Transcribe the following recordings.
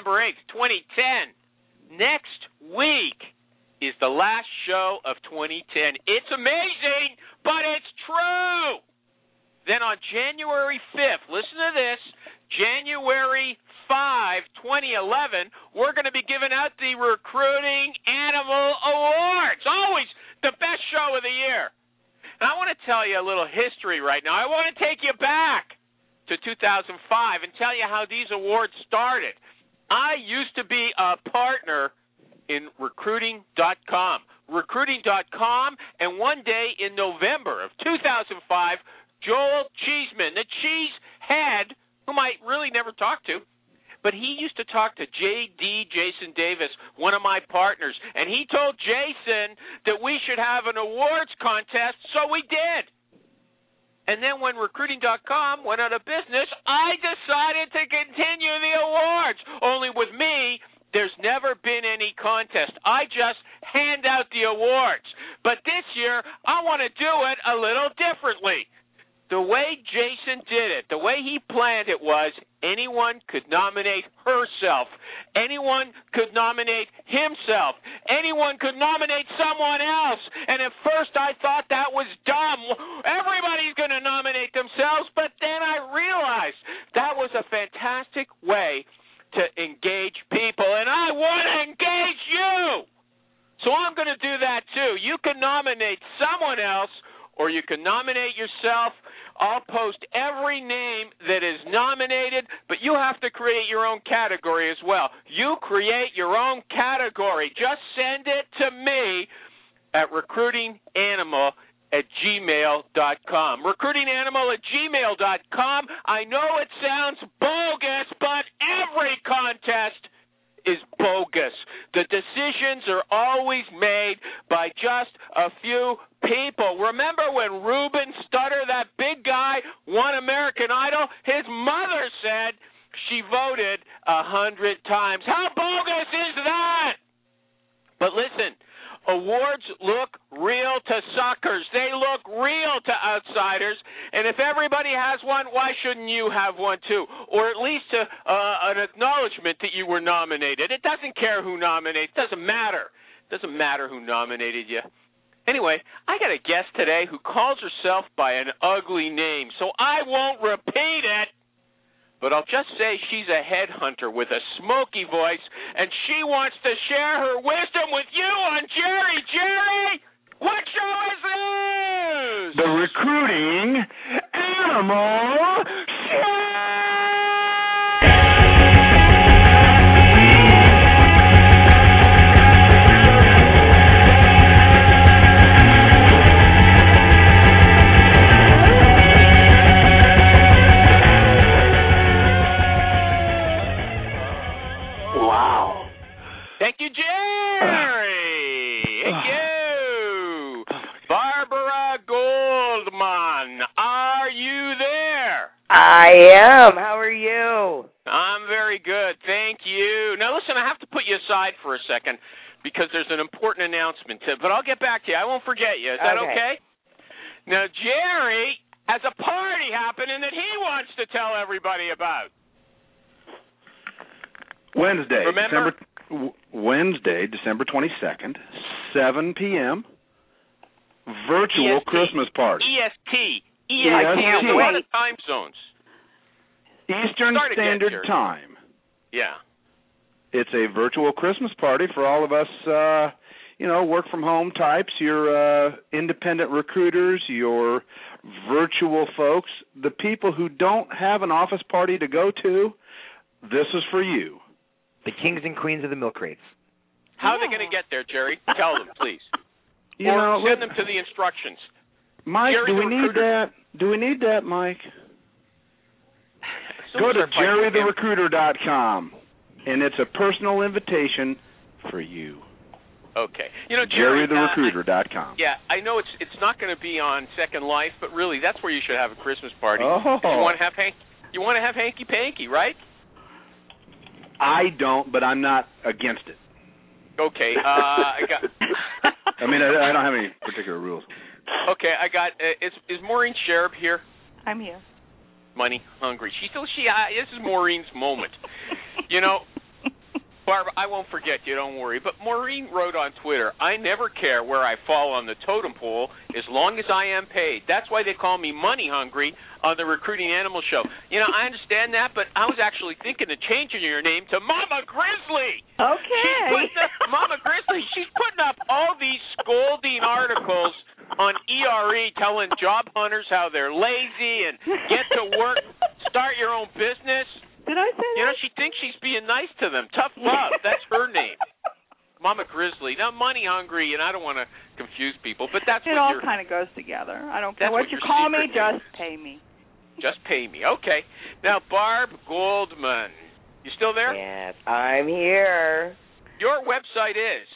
November 8th, 2010. Next week is the last show of 2010. It's amazing, but it's true. Then on January 5th, listen to this, January 5, 2011, we're going to be giving out the Recruiting Animal Awards. Always the best show of the year. And I want to tell you a little history right now. I want to take you back to 2005 and tell you how these awards started. I used to be a partner in Recruiting.com. Recruiting.com, and one day in November of 2005, Joel Cheeseman, the cheesehead, whom I really never talked to, but he used to talk to Jason Davis, one of my partners, and he told Jason that we should have an awards contest, so we did. And then when Recruiting.com went out of business, I decided to continue the awards. Only with me, there's never been any contest. I just hand out the awards. But this year, I want to do it a little differently. The way Jason did it, the way he planned it was anyone could nominate herself. Anyone could nominate himself. Anyone could nominate someone else. And at first I thought that was dumb. Everybody's going to nominate themselves. But then I realized that was a fantastic way to engage people. And I want to engage you. So I'm going to do that too. You can nominate someone else, or you can nominate yourself. I'll post every name that is nominated, but you have to create your own category as well. You create your own category. Just send it to me at recruitinganimal@gmail.com. Recruitinganimal@gmail.com. I know it sounds bogus, but every contest is bogus. The decisions are always made by just a few people. Remember when Ruben Studdard, that big guy, won American Idol? His mother said she voted 100 times. How bogus is that? But listen, awards look real to suckers. They look real to outsiders. And if everybody has one, why shouldn't you have one too? Or at least an acknowledgement that you were nominated. It doesn't care who nominates. It doesn't matter. It doesn't matter who nominated you. Anyway, I got a guest today who calls herself by an ugly name, so I won't repeat it. But I'll just say she's a headhunter with a smoky voice, and she wants to share her wisdom with you on Jerry. Jerry, what show is this? The Recruiting Animal Show! Thank you, Jerry. Thank you. Barbara Goldman, are you there? I am. How are you? I'm very good. Thank you. Now, listen, I have to put you aside for a second because there's an important announcement, but I'll get back to you. I won't forget you. Is that okay? Now, Jerry has a party happening that he wants to tell everybody about. Wednesday, December 22nd, 7 p.m., virtual EST. Christmas party. EST. I can't wait. What are the time zones? Eastern Standard Time. Yeah. It's a virtual Christmas party for all of us, work-from-home types, your independent recruiters, your virtual folks, the people who don't have an office party to go to. This is for you. The kings and queens of the milk crates. How are they going to get there, Jerry? Tell them, please. Send them to the instructions. Mike, Jerry, do we need that? Do we need that, Mike? Go to jerrytherecruiter.com, and it's a personal invitation for you. Okay. Jerry, jerrytherecruiter.com. Yeah, I know it's not going to be on Second Life, but really, that's where you should have a Christmas party. Oh. You want to have hanky-panky, right? I don't, but I'm not against it. Okay. I don't have any particular rules. Okay, I got. Is Maureen Sherb here? I'm here. Money hungry. This is Maureen's moment. Barbara, I won't forget you, don't worry. But Maureen wrote on Twitter, I never care where I fall on the totem pole as long as I am paid. That's why they call me Money Hungry on the Recruiting Animal Show. You know, I understand that, but I was actually thinking of changing your name to Mama Grizzly. Okay. Mama Grizzly, she's putting up all these scolding articles on ERE telling job hunters how they're lazy and get to work, start your own business. Did I say that? You know, she thinks she's being nice to them. Tough love. That's her name. Mama Grizzly. Now, Money Hungry, and I don't want to confuse people, but that's it what all you're... kind of goes together. I don't care what what you call me, secret just is. pay me. Just pay me. Okay. Now, Barb Goldman. You still there? Yes, I'm here. Your website is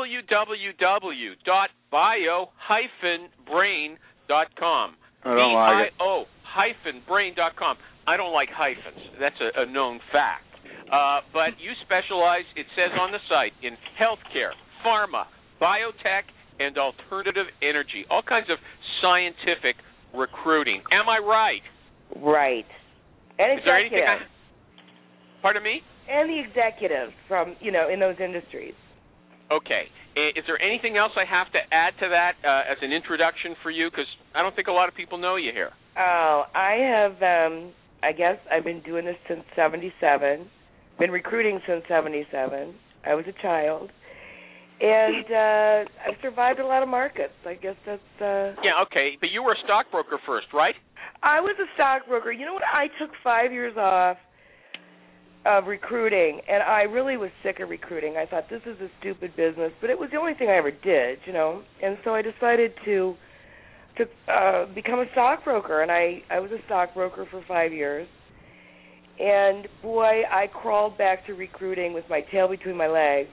www.bio-brain.com. I don't like it. bio-brain.com. I don't like hyphens. That's a known fact. But you specialize, it says on the site, in healthcare, pharma, biotech, and alternative energy. All kinds of scientific recruiting. Am I right? Right. And Is there anything executives. Pardon me? And the executives from, in those industries. Okay. Is there anything else I have to add to that as an introduction for you? Because I don't think a lot of people know you here. Oh, I have, I guess I've been doing this since 77, been recruiting since 77. I was a child. And I've survived a lot of markets. I guess that's... Yeah, okay. But you were a stockbroker first, right? I was a stockbroker. You know what? I took 5 years off of recruiting, and I really was sick of recruiting. I thought, this is a stupid business, but it was the only thing I ever did, And so I decided to become a stockbroker, and I was a stockbroker for 5 years. And, boy, I crawled back to recruiting with my tail between my legs.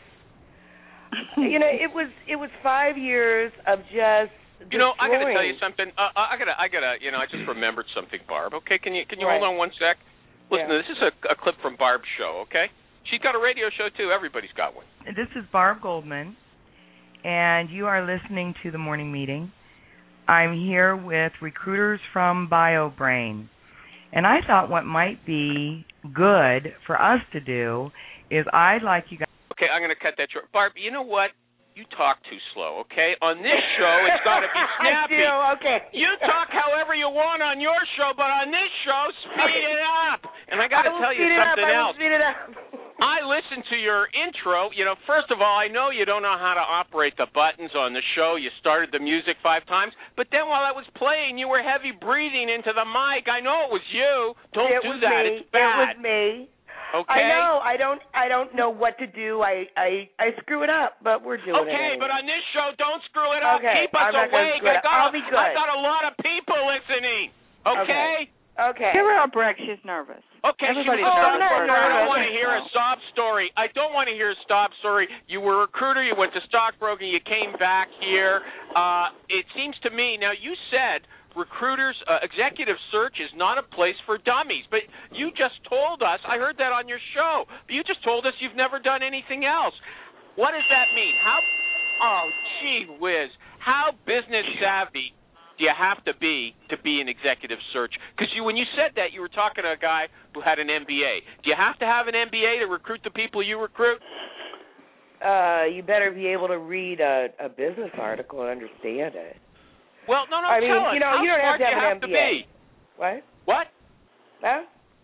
It was 5 years of just destroying. I got to tell you something. I just remembered something, Barb. Okay, can you Right. hold on one sec? Listen, Yeah. This is a clip from Barb's show. Okay, she's got a radio show too. Everybody's got one. This is Barb Goldman, and you are listening to the morning meeting. I'm here with recruiters from BioBrain, and I thought what might be good for us to do is I'd like you guys. Okay, I'm going to cut that short. Barb, you know what? You talk too slow, okay? On this show, it's got to be snappy. I do, okay. You talk however you want on your show, but on this show, speed it up. And I got to tell you something else. Speed it up. I listened to your intro. First of all, I know you don't know how to operate the buttons on the show. You started the music 5 times. But then while I was playing, you were heavy breathing into the mic. I know it was you. Don't do that. Me. It's bad. It was me. Okay. I know. I don't know what to do. I screw it up, but we're doing it. Okay, anyway. but on this show, don't screw it up. Okay, Keep us I'm not gonna awake. screw it up. I'll be good. I got a lot of people listening. Okay. Okay. Give her a break. She's nervous. Okay, Everybody's I nervous. don't want to hear a sob story. I don't want to hear a sob story. You were a recruiter. You went to stockbroking. You came back here. It seems to me, now you said recruiters, executive search is not a place for dummies. But you just told us, I heard that on your show, but you just told us you've never done anything else. What does that mean? Gee whiz, how business savvy do you have to be an executive search? Because when you said that, you were talking to a guy who had an MBA. Do you have to have an MBA to recruit the people you recruit? You better be able to read a business article and understand it. Well, no, I mean, tell us. you don't How have to smart have an do MBA. you have to be? What? What? Huh?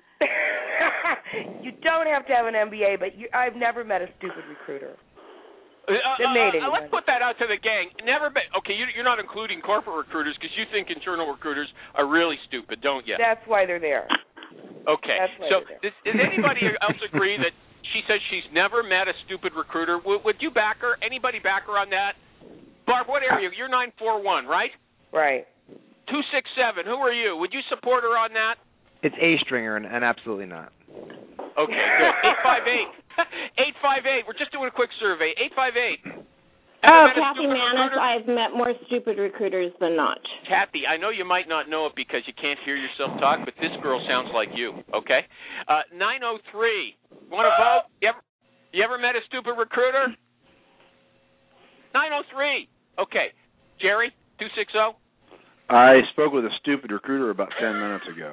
You don't have to have an MBA, but I've never met a stupid recruiter. Let's put that out to the gang. Okay, you're not including corporate recruiters because you think internal recruiters are really stupid, don't you? That's why they're there. Okay. That's why So they're there. does anybody else agree that she says she's never met a stupid recruiter? Would you back her? Anybody back her on that? Barb, what area? You're 941, right? Right. 267. Who are you? Would you support her on that? It's A Stringer and absolutely not. Okay, good. 858. We're just doing a quick survey. 858. Kathy Manis, I've met more stupid recruiters than not. Kathy, I know you might not know it because you can't hear yourself talk, but this girl sounds like you, okay? 903. Want to vote? You ever met a stupid recruiter? 903. Okay. Jerry, 260. I spoke with a stupid recruiter about 10 minutes ago.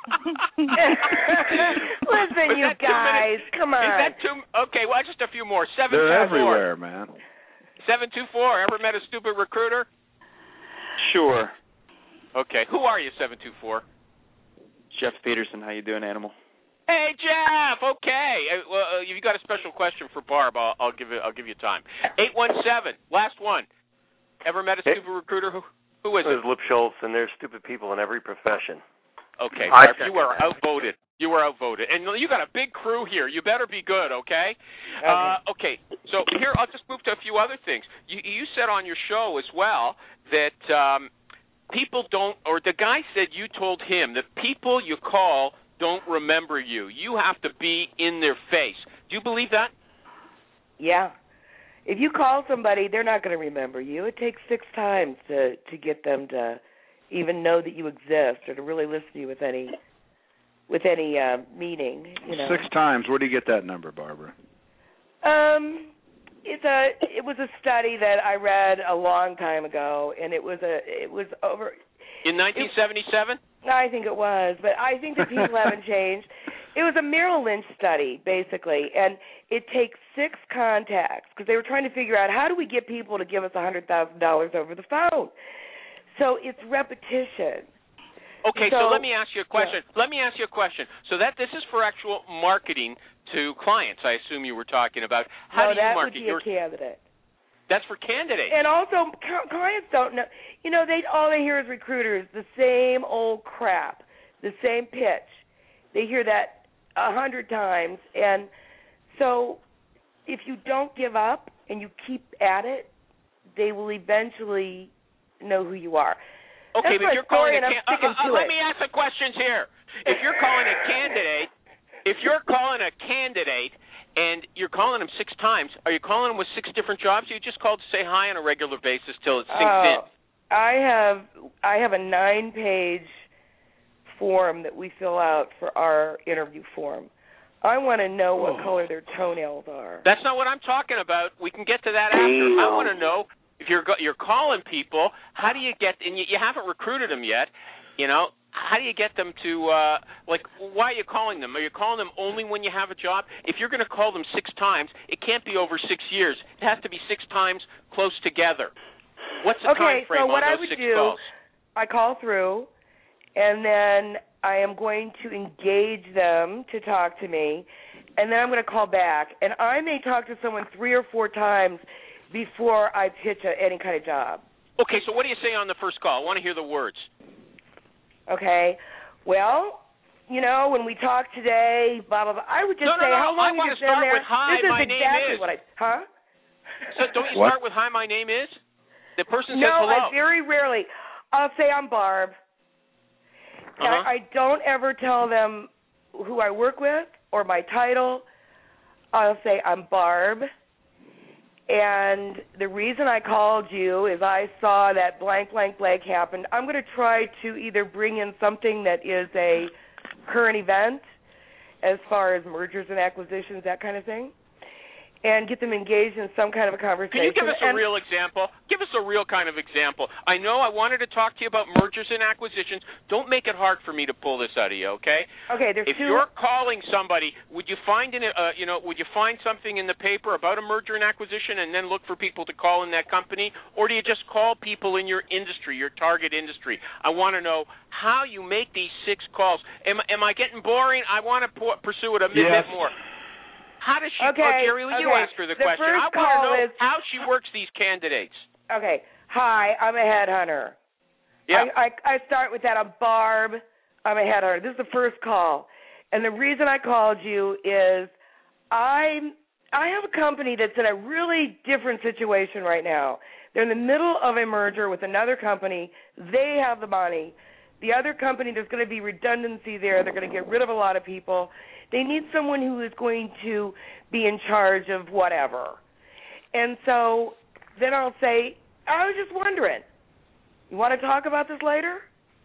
Listen, you guys, come on. Is that too? Okay, well, just a few more. 724. They're everywhere, man. 724. Ever met a stupid recruiter? Sure. Okay, who are you, 724? Jeff Peterson. How you doing, Animal? Hey, Jeff. Okay. Well, if you got a special question for Barb, I'll give you time. 817. Last one. Ever met a stupid recruiter? Who is it? It's Lip Schultz, and there's stupid people in every profession. Okay, Barb, you were outvoted. You were outvoted. And you got a big crew here. You better be good, okay? Okay, so here, I'll just move to a few other things. You said on your show as well that people don't, or the guy said you told him that people you call don't remember you. You have to be in their face. Do you believe that? Yeah. If you call somebody, they're not going to remember you. It takes 6 times to get them to even know that you exist or to really listen to you with any meaning. You know. 6 times. Where do you get that number, Barbara? It was a study that I read a long time ago, and it was over in 1977. I think it was, but I think that people haven't changed. It was a Merrill Lynch study, basically, and it takes 6 contacts because they were trying to figure out how do we get people to give us $100,000 over the phone. So it's repetition. Okay, so let me ask you a question. Yeah. Let me ask you a question. So this is for actual marketing to clients, I assume you were talking about. How do you market? That would be a candidate. That's for candidates. And also, clients don't know. You know, all they hear is recruiters, the same old crap, the same pitch. They hear that 100 times. And so if you don't give up and you keep at it, they will eventually know who you are. Okay, That's but you're calling let me ask the questions here. If you're calling a candidate, and you're calling them 6 times, are you calling them with 6 different jobs? Or you just called to say hi on a regular basis till it sinks in? I have a 9-page form that we fill out for our interview form. I want to know what color their toenails are. That's not what I'm talking about. We can get to that after. I want to know if you're calling people. How do you get? And you haven't recruited them yet. You know, how do you get them to why are you calling them? Are you calling them only when you have a job? If you're going to call them 6 times, it can't be over 6 years. It has to be 6 times close together. What's the time frame on those 6 calls? I call through, and then I am going to engage them to talk to me, and then I'm going to call back. And I may talk to someone 3 or 4 times before I pitch any kind of job. Okay, so what do you say on the first call? I want to hear the words. Okay. Well, you know, when we talk today, blah, blah, blah, I would just say, how long have you been there? Hi, this is my exactly name is. What huh? So don't you start with, hi, my name is? The person says hello. No, very rarely. I'll say, I'm Barb. I don't ever tell them who I work with or my title. I'll say, I'm Barb. And the reason I called you is I saw that blank, blank, blank happened. I'm going to try to either bring in something that is a current event as far as mergers and acquisitions, that kind of thing, and get them engaged in some kind of a conversation. Can you give us a real example? Give us a real kind of example. I know I wanted to talk to you about mergers and acquisitions. Don't make it hard for me to pull this out of you, okay? Okay. If you're calling somebody, would you find would you find something in the paper about a merger and acquisition, and then look for people to call in that company, or do you just call people in your industry, your target industry? I want to know how you make these 6 calls. Am I getting boring? I want to pursue it a bit more. How does she? Jerry, will you ask her the question? I want to know how she works these candidates. Okay. Hi, I'm a headhunter. Yeah. I start with that. I'm Barb. I'm a headhunter. This is the first call, and the reason I called you is I have a company that's in a really different situation right now. They're in the middle of a merger with another company. They have the money. The other company, there's going to be redundancy there. They're going to get rid of a lot of people. They need someone who is going to be in charge of whatever. And so then I'll say, I was just wondering, you want to talk about this later?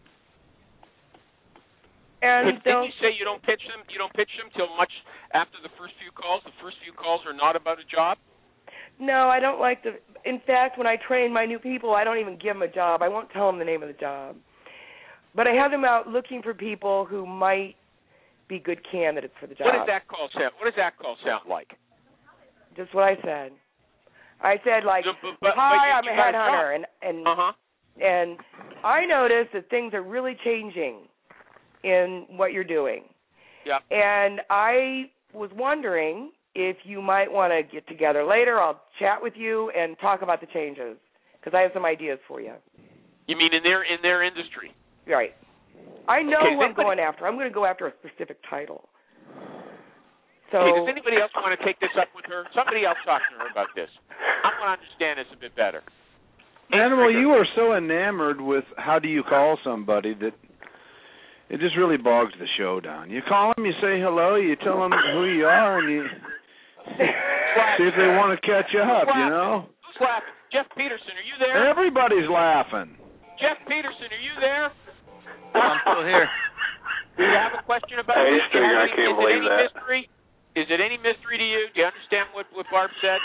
And didn't you say you don't pitch them? You don't pitch them till much after the first few calls? The first few calls are not about a job? No, I don't like to. In fact, when I train my new people, I don't even give them a job. I won't tell them the name of the job. But I have them out looking for people who might be good candidates for the job. What does that call sound like? Just what I said. I said, like, hi, I'm a headhunter, and I noticed that things are really changing in what you're doing. Yeah. And I was wondering if you might want to get together later. I'll chat with you and talk about the changes because I have some ideas for you. You mean in their industry? Right. I know who I'm going after. I'm going to go after a specific title. So, does anybody else want to take this up with her? Somebody else talk to her about this. I want to understand this a bit better. Animal, you are so enamored with how do you call somebody that it just really bogs the show down. You call them, you say hello, you tell them who you are, and you see if they want to catch up, you know? Who's laughing? Jeff Peterson, are you there? Everybody's laughing. Jeff Peterson, are you there? I'm still here. Do you have a question about Hey, this? I can't believe that. Mystery? Is it any mystery to you? Do you understand what Barb said?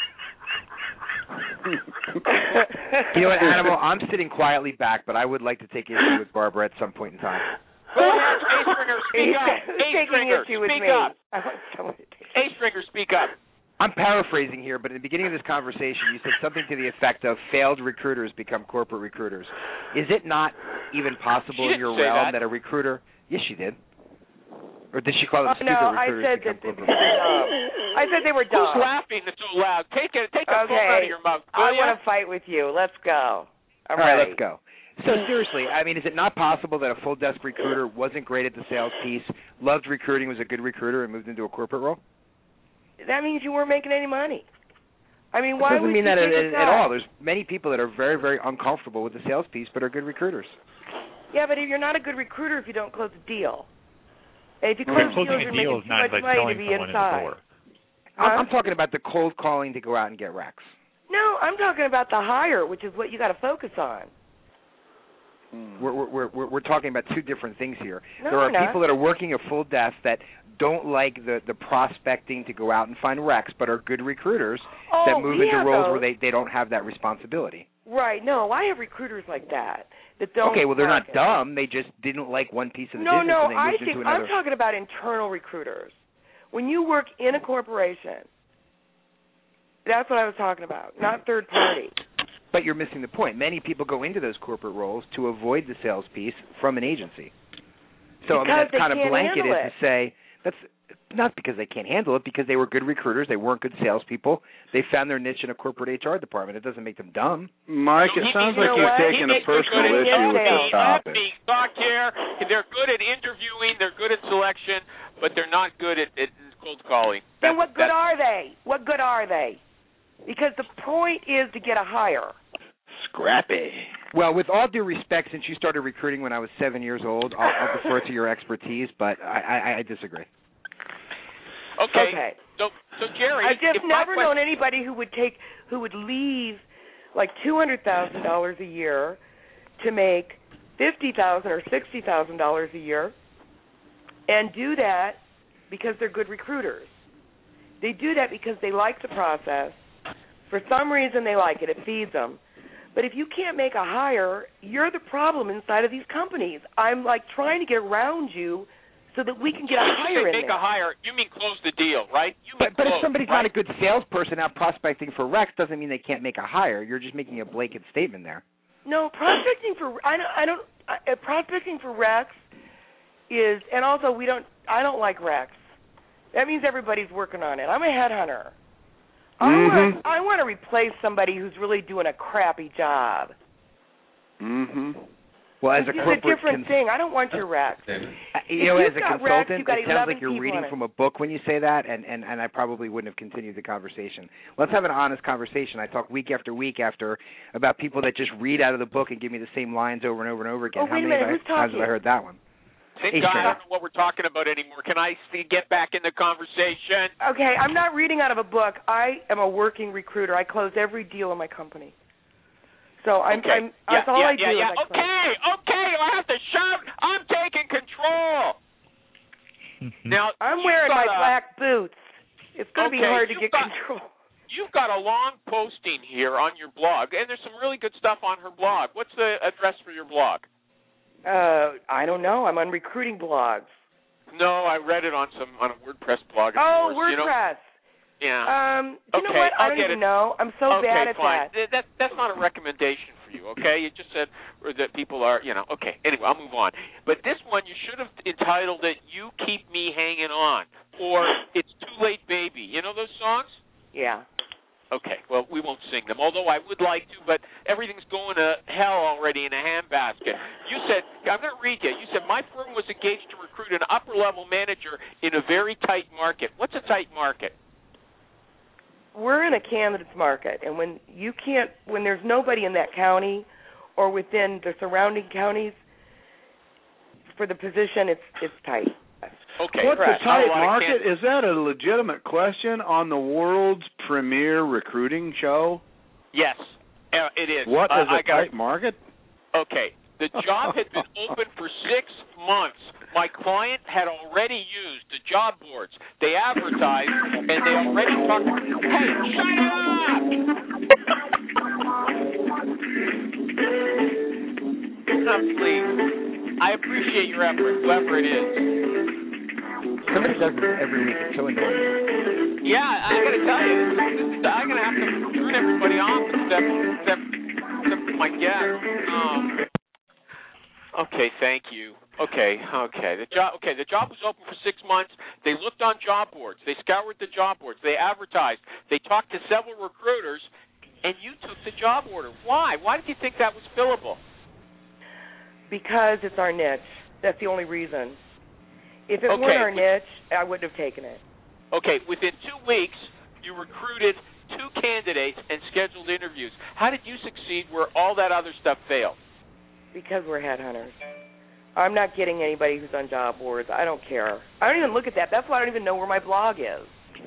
You know what, Animal? I'm sitting quietly back, but I would like to take issue with Barbara at some point in time. Go ahead, A-Stringer, speak up. A-Stringer, speak up. A-Stringer, speak up. I'm paraphrasing here, but at the beginning of this conversation, you said something to the effect of failed recruiters become corporate recruiters. Is it not even possible in your realm that a recruiter... Yes, she did. Or did she call them stupid recruiters? No, I said that they were dumb. I said they were dumb. Who's laughing so loud? Take a phone out of your mouth. I want to fight with you. Let's go. All right, let's go. So seriously, I mean, is it not possible that a full desk recruiter wasn't great at the sales piece, loved recruiting, was a good recruiter, and moved into a corporate role? That means you weren't making any money. I mean, why would you? It doesn't mean that at all. There's many people that are very, very uncomfortable with the sales piece but are good recruiters. Yeah, but if you're not a good recruiter if you don't close a deal. And if you close deals, you're making too much money to be inside. I'm talking about the cold calling to go out and get recs. No, I'm talking about the hire, which is what you got to focus on. We're talking about two different things here. No, there are people that are working a full desk that don't like the prospecting to go out and find recs, but are good recruiters that move into roles where they don't have that responsibility. Right. No, I have recruiters like that don't. Okay, well, they're not dumb. They just didn't like one piece of the business and they moved into another. I'm talking about internal recruiters. When you work in a corporation, that's what I was talking about, not third party. But you're missing the point. Many people go into those corporate roles to avoid the sales piece from an agency. So that's kind of blanketed to say that's not because they can't handle it, because they were good recruiters, they weren't good salespeople. They found their niche in a corporate HR department. It doesn't make them dumb. Mike, it sounds like you've taken a personal issue with this topic. Let me talk here. They're good at interviewing, they're good at selection, but they're not good at cold calling. Then what good are they? What good are they? Because the point is to get a hire. Scrappy. Well, with all due respect, since you started recruiting when I was 7 years old, I'll defer to your expertise, but I disagree. Okay. So Jerry, I've just never known anybody who would leave like $200,000 a year to make $50,000 or $60,000 a year, and do that because they're good recruiters. They do that because they like the process. For some reason, they like it. It feeds them. But if you can't make a hire, you're the problem inside of these companies. I'm like trying to get around you so that we can get a hire in there. Make a hire, you mean close the deal, right? But if somebody's not a good salesperson out prospecting for recs, doesn't mean they can't make a hire. You're just making a blanket statement there. No, prospecting for prospecting for recs is, and also I don't like recs. That means everybody's working on it. I'm a headhunter. I want to replace somebody who's really doing a crappy job. Well, as a corporate, it's a different thing. I don't want your recs. As a consultant, it sounds like you're reading from a book when you say that, and I probably wouldn't have continued the conversation. Let's have an honest conversation. I talk week after week about people that just read out of the book and give me the same lines over and over and over again. Oh, wait a minute. Who's talking? How many times have I heard that one? Thank God I don't know what we're talking about anymore. Can I get back in the conversation? Okay, I'm not reading out of a book. I am a working recruiter. I close every deal in my company. So that's all I do. Okay, I have to shout. I'm taking control. Now I'm wearing my black boots. It's going to be hard to get control. you've got a long posting here on your blog, and there's some really good stuff on her blog. What's the address for your blog? I don't know. I'm on recruiting blogs. No, I read it on a WordPress blog. Oh, WordPress. Yeah. You know what? I don't even know. I'm so bad at fine. that. That's not a recommendation for you, okay? You just said that people are, okay. Anyway, I'll move on. But this one, you should have entitled it, You Keep Me Hanging On, or It's Too Late Baby. You know those songs? Yeah. Okay, well, we won't sing them, although I would like to, but everything's going to hell already in a handbasket. You said, I'm going to read you. You said, my firm was engaged to recruit an upper-level manager in a very tight market. What's a tight market? We're in a candidate's market, and when there's nobody in that county or within the surrounding counties for the position, it's tight. Okay. What's a tight market? Is that a legitimate question on the world's premier recruiting show? Yes, it is. What is a tight market? Okay. The job had been open for 6 months. My client had already used the job boards. They advertised, and they already talked. Hey, shut up! Please. I appreciate your effort, whoever it is. Somebody does this every week. It's so annoying. Yeah, I got to tell you, I'm going to have to turn everybody off except my guest. Okay, thank you. Okay. The job was open for 6 months. They looked on job boards. They scoured the job boards. They advertised. They talked to several recruiters, and you took the job order. Why? Why did you think that was fillable? Because it's our niche. That's the only reason. If it weren't our niche, I wouldn't have taken it. Okay, within 2 weeks, you recruited 2 candidates and scheduled interviews. How did you succeed where all that other stuff failed? Because we're headhunters. I'm not getting anybody who's on job boards. I don't care. I don't even look at that. That's why I don't even know where my blog is.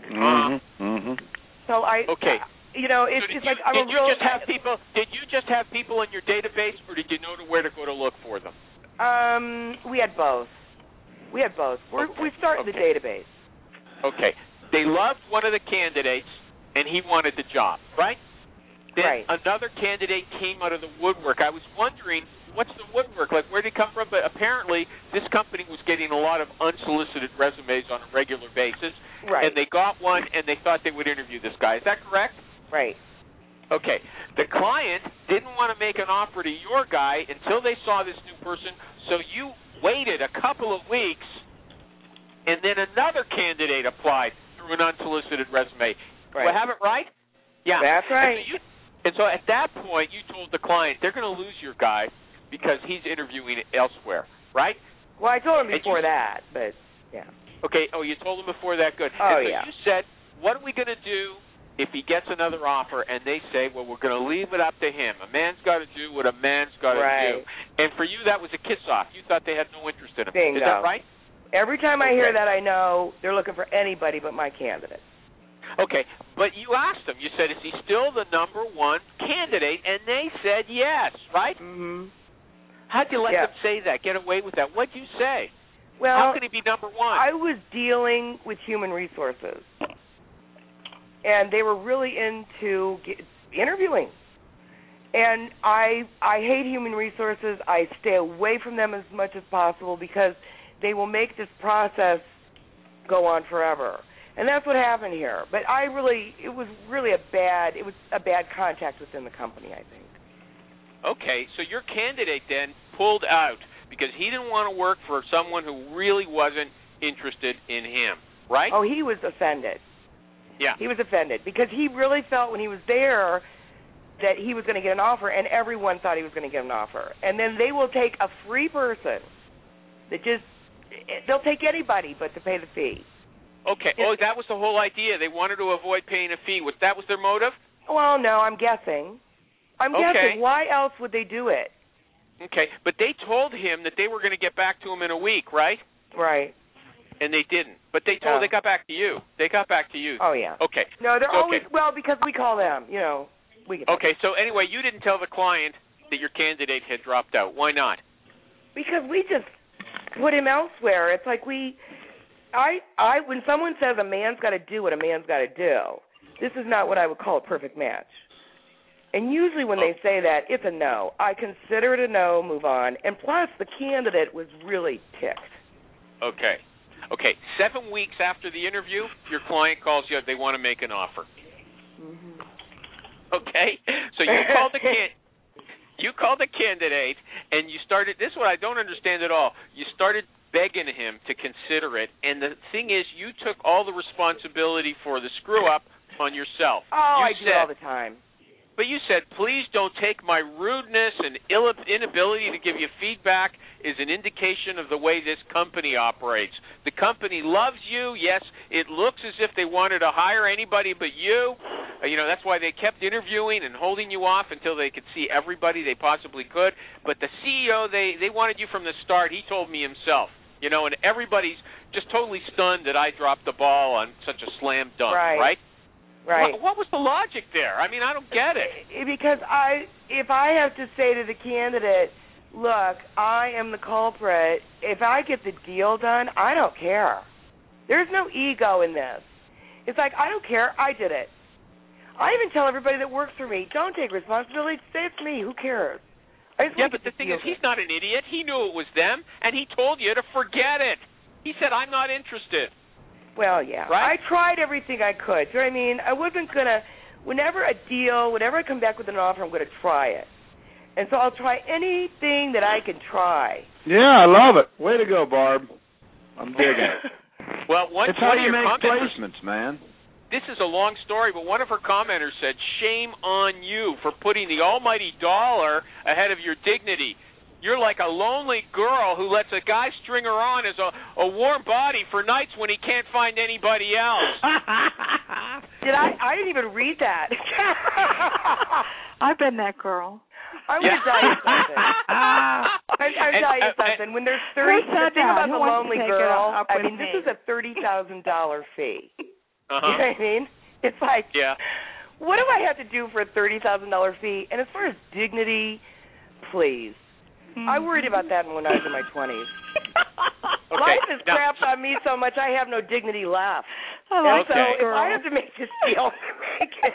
So it's like I'm a real. Did you just have people in your database, or did you know where to go to look for them? We had both. We started the database. Okay. They loved one of the candidates, and he wanted the job, right? Then another candidate came out of the woodwork. I was wondering, what's the woodwork? Like, where did it come from? But apparently, this company was getting a lot of unsolicited resumes on a regular basis. Right. And they got one, and they thought they would interview this guy. Is that correct? Right. Okay. The client didn't want to make an offer to your guy until they saw this new person, so you waited a couple of weeks, and then another candidate applied through an unsolicited resume. Right. Do I have it right? Yeah. That's right. And so at that point, you told the client they're going to lose your guy because he's interviewing elsewhere, right? Well, I told him before that, but yeah. Okay. Oh, you told him before that. Good. Oh, and so you said, what are we going to do if he gets another offer? And they say, well, we're going to leave it up to him. A man's got to do what a man's got to do. And for you, that was a kiss-off. You thought they had no interest in him. Bingo. Is that right? Every time I hear that, I know they're looking for anybody but my candidate. Okay, but you asked them. You said, is he still the number one candidate? And they said yes, right? Mm-hmm. How'd you let them say that, get away with that? What'd you say? Well, how can he be number one? I was dealing with human resources, and they were really into interviewing. And I hate human resources. I stay away from them as much as possible because they will make this process go on forever. And that's what happened here. But it was a bad contact within the company, I think. Okay, so your candidate then pulled out because he didn't want to work for someone who really wasn't interested in him, right? Oh, he was offended. Yeah. He was offended because he really felt when he was there that he was going to get an offer, and everyone thought he was going to get an offer. And then they will take a free person they'll take anybody but to pay the fee. Okay. That was the whole idea. They wanted to avoid paying a fee. That was their motive? Well, no, I'm guessing. Guessing. Why else would they do it? Okay. But they told him that they were going to get back to him in a week, right? Right. And they didn't. But they got back to you. They got back to you. Oh, yeah. Okay. No, they're always, because we call them, Okay. So anyway, you didn't tell the client that your candidate had dropped out. Why not? Because we just put him elsewhere. It's like when someone says a man's got to do what a man's got to do, this is not what I would call a perfect match. And usually when they say that, it's a no. I consider it a no, move on. And plus, the candidate was really ticked. Okay. 7 weeks after the interview, your client calls you. They want to make an offer. Mm-hmm. Okay? So you called the candidate, and you started – this is what I don't understand at all. You started begging him to consider it, and the thing is you took all the responsibility for the screw-up on yourself. Oh, I do it all the time. But you said, please don't take my rudeness and inability to give you feedback is an indication of the way this company operates. The company loves you. Yes, it looks as if they wanted to hire anybody but you. That's why they kept interviewing and holding you off until they could see everybody they possibly could. But the CEO, they wanted you from the start. He told me himself. And everybody's just totally stunned that I dropped the ball on such a slam dunk, right? Right. What was the logic there? I mean, I don't get it. Because if I have to say to the candidate, look, I am the culprit, if I get the deal done, I don't care. There's no ego in this. It's like, I don't care, I did it. I even tell everybody that works for me, don't take responsibility, say it's me, who cares? Yeah, but the thing is, he's not an idiot. He knew it was them, and he told you to forget it. He said, I'm not interested. Well, yeah. Right? I tried everything I could. Do you know what I mean? I wasn't going to, whenever I come back with an offer, I'm going to try it. And so I'll try anything that I can try. Yeah, I love it. Way to go, Barb. I'm digging it. Well, it's how you make placements, man. This is a long story, but one of her commenters said, shame on you for putting the almighty dollar ahead of your dignity. You're like a lonely girl who lets a guy string her on as a warm body for nights when he can't find anybody else. I didn't even read that. I've been that girl. I want to tell you something. I tell you something. When there's the thing about the lonely girl, I mean, this is a $30,000 fee. You know what I mean? It's like, what do I have to do for a $30,000 fee? And as far as dignity, please. I worried about that when I was in my 20s. Life has crapped on me so much I have no dignity left. So if I have to make this deal, make it.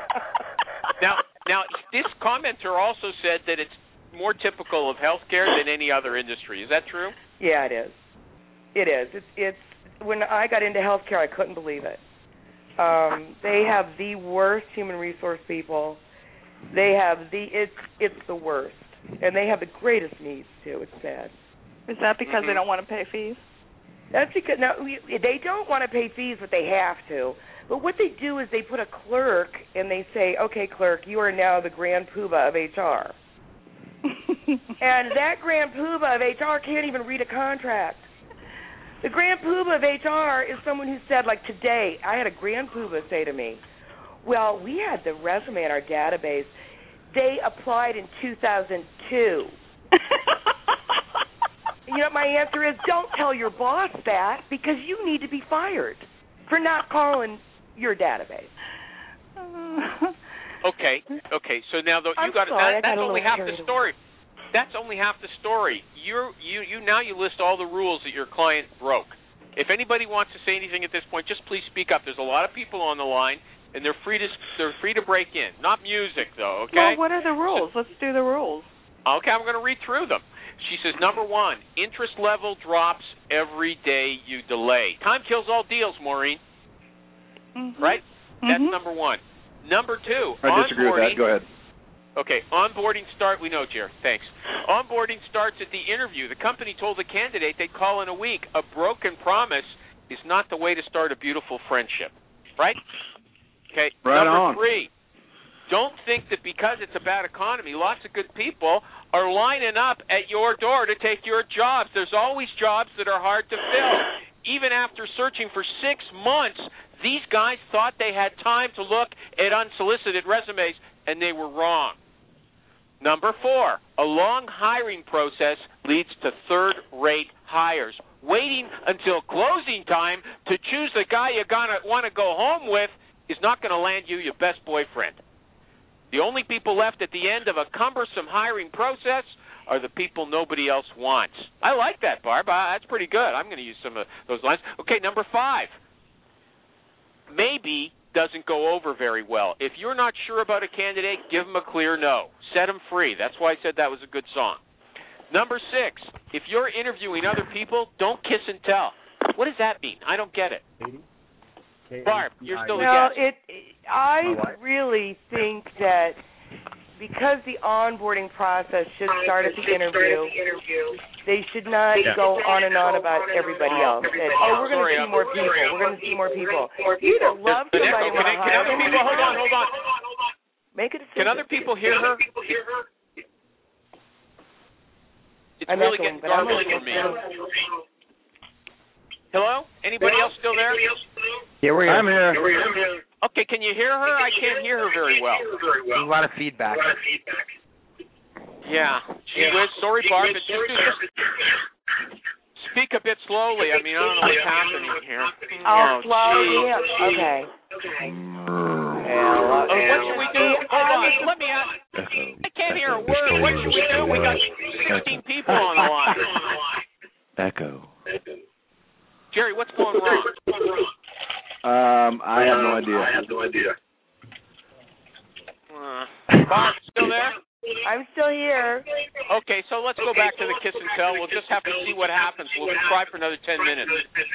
Now, this commenter also said that it's more typical of healthcare than any other industry. Is that true? Yeah, it is. It is. It's when I got into healthcare, I couldn't believe it. They have the worst human resource people. They have it's the worst. And they have the greatest needs, too. It's sad. Is that because they don't want to pay fees? That's because, no, they don't want to pay fees, but they have to. But what they do is they put a clerk, and they say, okay, clerk, you are now the grand poobah of HR. And that grand poobah of HR can't even read a contract. The grand poobah of HR is someone who said, like today, I had a grand poobah say to me, well, we had the resume in our database. They applied in 2002. My answer is don't tell your boss that because you need to be fired for not calling your database. Okay. So now you got it. That's only half the story. That's only half the story. Now you list all the rules that your client broke. If anybody wants to say anything at this point, just please speak up. There's a lot of people on the line. And they're free to break in. Not music, though, okay? Well, what are the rules? Let's do the rules. Okay, I'm going to read through them. She says, number one, interest level drops every day you delay. Time kills all deals, Maureen. Mm-hmm. Right? That's number one. Number two, I disagree with that. Go ahead. Okay, onboarding we know, Jer, thanks. Onboarding starts at the interview. The company told the candidate they'd call in a week. A broken promise is not the way to start a beautiful friendship, right? Okay, right number three, don't think that because it's a bad economy, lots of good people are lining up at your door to take your jobs. There's always jobs that are hard to fill. Even after searching for 6 months, these guys thought they had time to look at unsolicited resumes, and they were wrong. Number four, a long hiring process leads to third-rate hires. Waiting until closing time to choose the guy you're going to want to go home with is not going to land you your best boyfriend. The only people left at the end of a cumbersome hiring process are the people nobody else wants. I like that, Barb. That's pretty good. I'm going to use some of those lines. Okay, number five. Maybe doesn't go over very well. If you're not sure about a candidate, give them a clear no. Set them free. That's why I said that was a good song. Number 6, if you're interviewing other people, don't kiss and tell. What does that mean? I don't get it. Barb, you're still the guest. I really think that because the onboarding process should start at the interview, they should not go on and on about everybody else. That, we're going to see more people. We're going to see more people. You either love somebody or not. Can other people, hold on. Make a decision. Can other people hear her? It's really getting garbling for me. Hello? Anybody else still there? Yeah, we're here. I'm here. Okay, can you hear her? I can't hear her very well. There's a lot of feedback. Yeah. Gee whiz, sorry, Barb. Just speak a bit slowly. I mean, I don't know what's happening here. Slowly. Okay. What should we do? Hold on. Let me ask. I can't hear a word. What should we do? We got 16 people on the line. Echo. Jerry, what's going wrong? I have no idea. Bob, still there? I'm still here. Okay, so let's go back to the kiss and tell. We'll just have to see what happens. We'll try for another 10 minutes.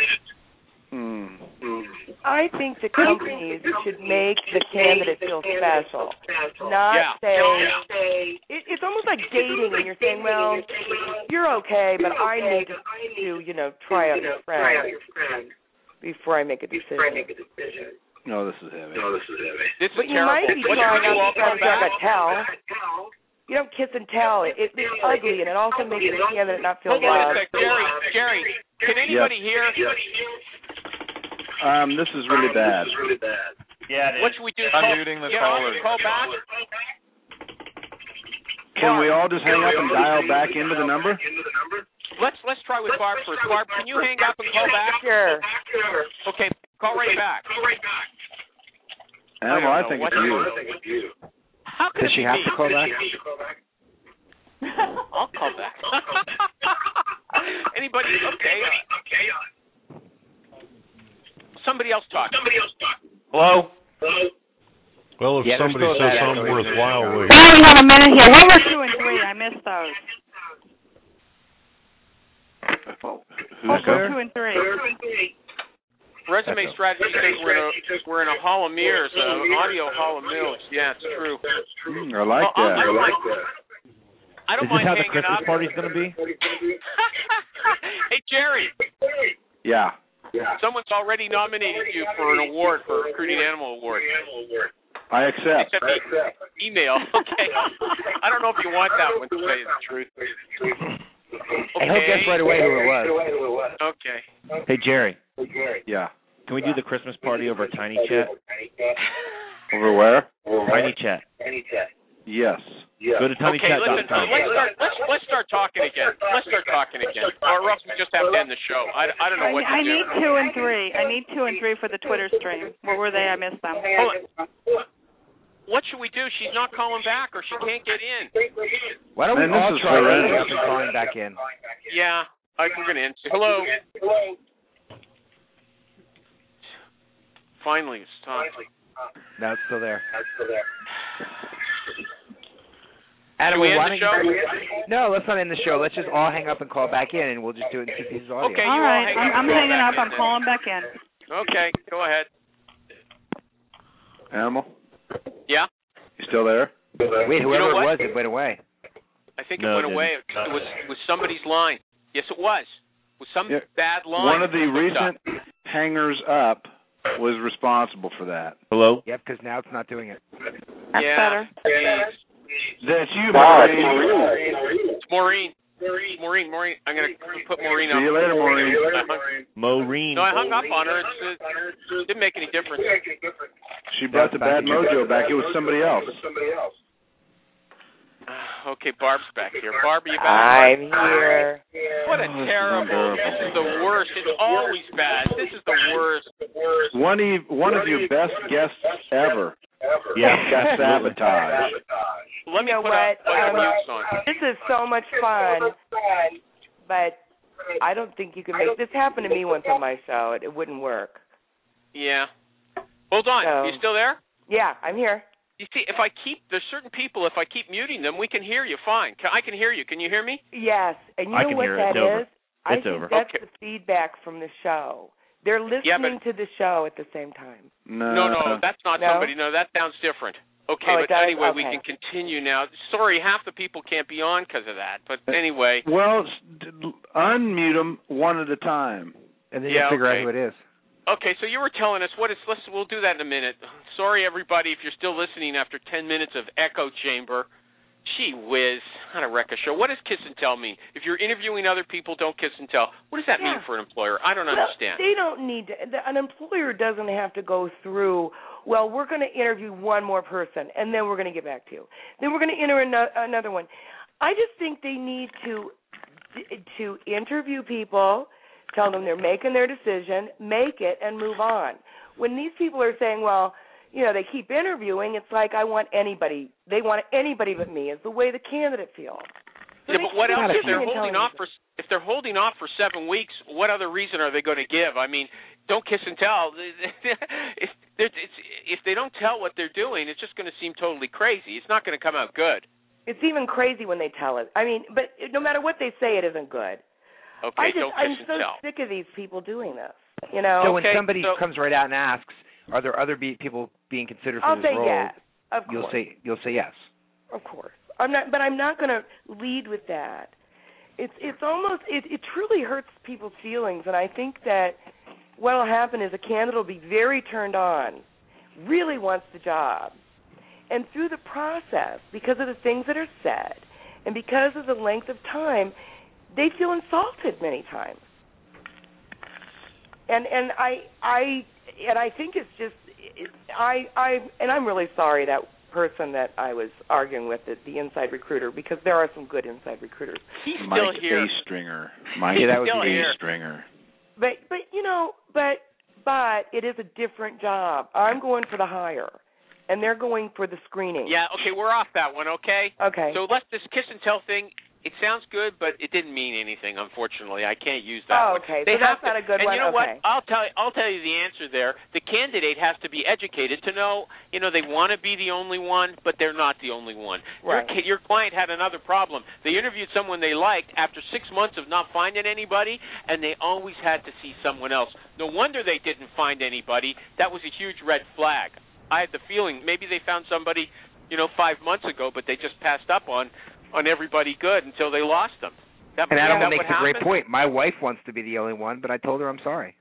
I think the companies should make the candidate feel special. Not say, it's almost like dating and you're saying, well, you're okay, but I need to try out your friend before I make a decision. No, this is heavy. But you might be trying out your friend to tell. You don't kiss and tell. It's ugly, and it also makes the candidate not feel loved. Hold on a sec. Jerry, can anybody hear? This is really bad. Yeah, it is. What should we do? Unmuting the caller. Call back? Can we all just hang up and dial back into the number? Let's try with Barb first. Barb, can you hang up and call back? Sure. Okay, call right back. Animal, I think it's you. How could Does she have to call back? I'll call back. Anybody? Okay. Somebody else talk. Hello? Well, if somebody says something worthwhile, we have a minute here. What were 2 and 3? I missed those. Who's there? 2 and 3. Resume strategy says we're in a hall of mirrors, an audio hall of mirrors. Yeah, it's true. I like that. I don't Is this mind how the hanging Christmas up. party's going to be? Hey, Jerry. Yeah. Someone's already nominated you for an award, for a Recruiting Animal Award. I accept. Except email. Okay. I don't know if you want that one, to tell you the truth. Okay. He'll guess right away who it was. Okay. Hey, Jerry. Yeah. Can we do the Christmas party over Tiny Chat? Over where? Tiny Chat. Yes. Go to tinychat.com. Let's start talking again. Or else we just have to end the show. I don't know what to do. I need 2 and 3. I need 2 and 3 for the Twitter stream. What were they? I missed them. Hold on. What should we do? She's not calling back, or she can't get in. Why don't we all try hanging up and calling back in? Yeah, we're going to end. Hello. Finally, it's time. No, it's still there. Adam, we end the show? No, let's not end the show. Let's just all hang up and call back in, and we'll just do it in 2 pieces of audio. Okay, all right. I'm hanging up. I'm calling back in. Okay, go ahead. Animal? Yeah? You still there? Wait, whoever it was, it went away. I think it went away. It was somebody's line. Yes, it was. It was some bad line. One of the recent hangers up was responsible for that. Hello? Yep, because now it's not doing it. That's better. That's you, Maureen. It's Maureen. I'm going to put Maureen on. See you later, Maureen. Maureen. No, I hung up on her. It didn't make any difference. She brought the bad mojo back. It was somebody else. Okay, Barb's back here. Barb, are you back? I'm here. What a terrible. This is the worst. It's always bad. This is the worst. One of your best guests ever. Yeah, got sabotaged. Let me put mute on. This is so much fun, but I don't think you can make this happen to me once on my show. It wouldn't work. Yeah. Hold on. Are you still there? Yeah, I'm here. You see, there's certain people, if I keep muting them, we can hear you fine. I can hear you. Can you hear me? Yes, and you know what that is? I think that's the feedback from the show. They're listening to the show at the same time. No, that's not somebody. No, that sounds different. Okay, but anyway, we can continue now. Sorry, half the people can't be on because of that. But anyway. Well, unmute them one at a time. And then you'll figure out who it is. Okay, so you were telling us we'll do that in a minute. Sorry, everybody, if you're still listening after 10 minutes of echo chamber. Gee whiz, how to wreck a show. What does kiss and tell mean? If you're interviewing other people, don't kiss and tell. What does that mean for an employer? I don't understand. They don't need to. An employer doesn't have to go through, well, we're going to interview one more person, and then we're going to get back to you. Then we're going to enter another one. I just think they need to interview people, tell them they're making their decision, make it, and move on. When these people are saying, well, they keep interviewing, it's like they want anybody but me, is the way the candidate feels. So but what else if they're holding off for 7 weeks, what other reason are they going to give? I mean, don't kiss and tell. If they don't tell what they're doing, it's just going to seem totally crazy. It's not going to come out good. It's even crazy when they tell it. I mean, but no matter what they say, it isn't good. Okay, I'm so sick of these people doing this. So when somebody comes right out and asks, are there other people being considered for this role? I'll say yes. Of course. You'll say yes. Of course. I'm not going to lead with that. It's almost it truly hurts people's feelings, and I think that what will happen is a candidate will be very turned on, really wants the job, and through the process, because of the things that are said, and because of the length of time, they feel insulted many times. And I think it's just I'm really sorry that person that I was arguing with, the inside recruiter, because there are some good inside recruiters. He's still here. Mike A-Stringer. But it is a different job. I'm going for the hire, and they're going for the screening. Yeah, okay, we're off that one, okay? Okay. So let's this kiss and tell thing. It sounds good, but it didn't mean anything. Unfortunately, I can't use that. Oh, okay. So that's not a good one. And you know what? I'll tell you the answer there. The candidate has to be educated to know. They want to be the only one, but they're not the only one. Right. Your client had another problem. They interviewed someone they liked after 6 months of not finding anybody, and they always had to see someone else. No wonder they didn't find anybody. That was a huge red flag. I had the feeling maybe they found somebody, 5 months ago, but they just passed up on everybody good until they lost them. And Adam makes a great point. My wife wants to be the only one, but I told her I'm sorry.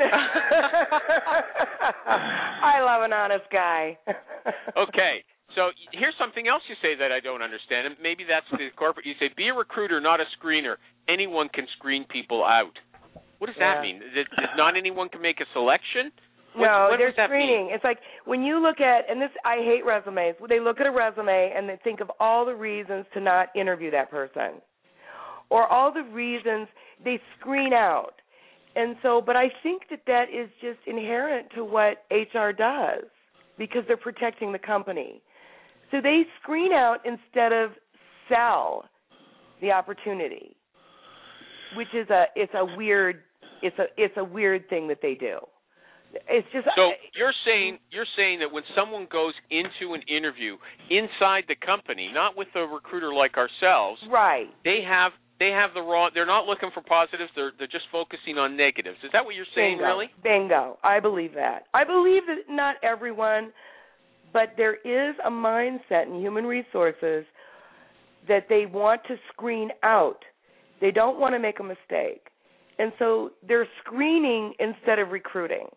I love an honest guy. Okay, so here's something else you say that I don't understand, and maybe that's the corporate. You say, be a recruiter, not a screener. Anyone can screen people out. What does that mean? That not anyone can make a selection? What they're screening. It's like when you look at, and I hate resumes. They look at a resume and they think of all the reasons to not interview that person, or all the reasons they screen out. And so, but I think that is just inherent to what HR does, because they're protecting the company. So they screen out instead of sell the opportunity, which is a weird thing that they do. It's just so you're saying that when someone goes into an interview inside the company, not with a recruiter like ourselves, right? They have the wrong. They're not looking for positives. They're just focusing on negatives. Is that what you're saying? Bingo. Really? Bingo. I believe that. I believe that not everyone, but there is a mindset in human resources that they want to screen out. They don't want to make a mistake, and so they're screening instead of recruiting.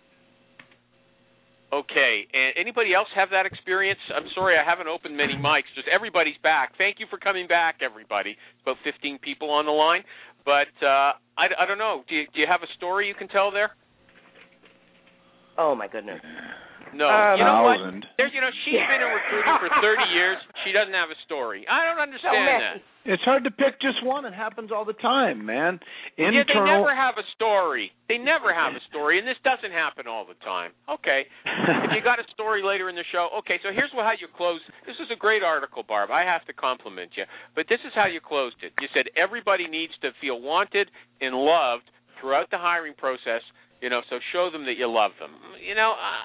Okay, and anybody else have that experience? I'm sorry, I haven't opened many mics. Just everybody's back. Thank you for coming back, everybody. About 15 people on the line. But I don't know. Do you have a story you can tell there? Oh, my goodness. No. You know what? She's been a recruiter for 30 years. She doesn't have a story. I don't understand that. It's hard to pick just one. It happens all the time, man. They never have a story. They never have a story, and this doesn't happen all the time. Okay. If you got a story later in the show, okay, so here's how you close. This is a great article, Barb. I have to compliment you. But this is how you closed it. You said everybody needs to feel wanted and loved throughout the hiring process. So show them that you love them.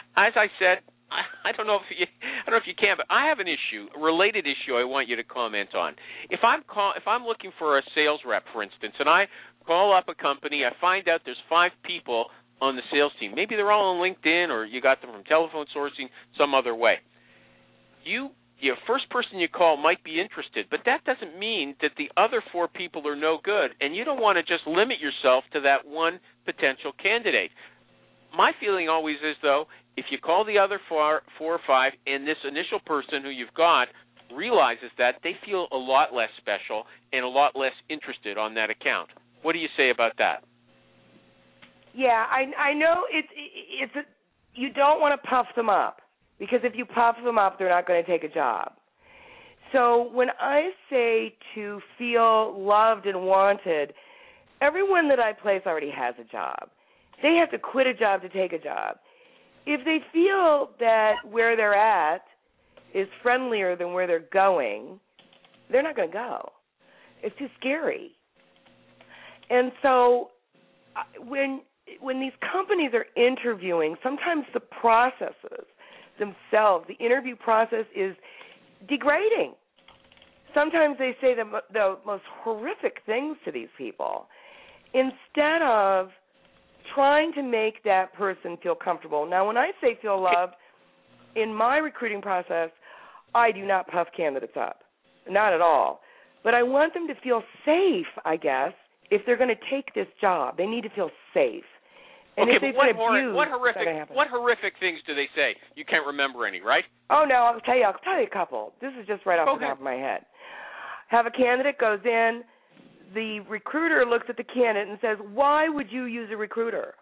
as I said, I don't know if you can, but I have an issue, a related issue I want you to comment on. If I'm looking for a sales rep, for instance, and I call up a company, I find out there's 5 people on the sales team. Maybe they're all on LinkedIn, or you got them from telephone sourcing some other way. Your first person you call might be interested, but that doesn't mean that the other 4 people are no good, and you don't want to just limit yourself to that one potential candidate. My feeling always is, though, if you call the other 4 or 5 and this initial person who you've got realizes that, they feel a lot less special and a lot less interested on that account. What do you say about that? Yeah, I know you don't want to puff them up, because if you puff them up, they're not going to take a job. So when I say to feel loved and wanted, everyone that I place already has a job. They have to quit a job to take a job. If they feel that where they're at is friendlier than where they're going, they're not going to go. It's too scary. And so when these companies are interviewing, sometimes the processes themselves, the interview process is degrading. Sometimes they say the most horrific things to these people instead of trying to make that person feel comfortable. Now, when I say feel loved, in my recruiting process, I do not puff candidates up, not at all. But I want them to feel safe, I guess. If they're going to take this job, they need to feel safe. And okay, if they've but been abused, what horrific things do they say? You can't remember any, right? Oh, no, I'll tell you a couple. This is just right off the top of my head. Have a candidate goes in, the recruiter looks at the candidate and says, why would you use a recruiter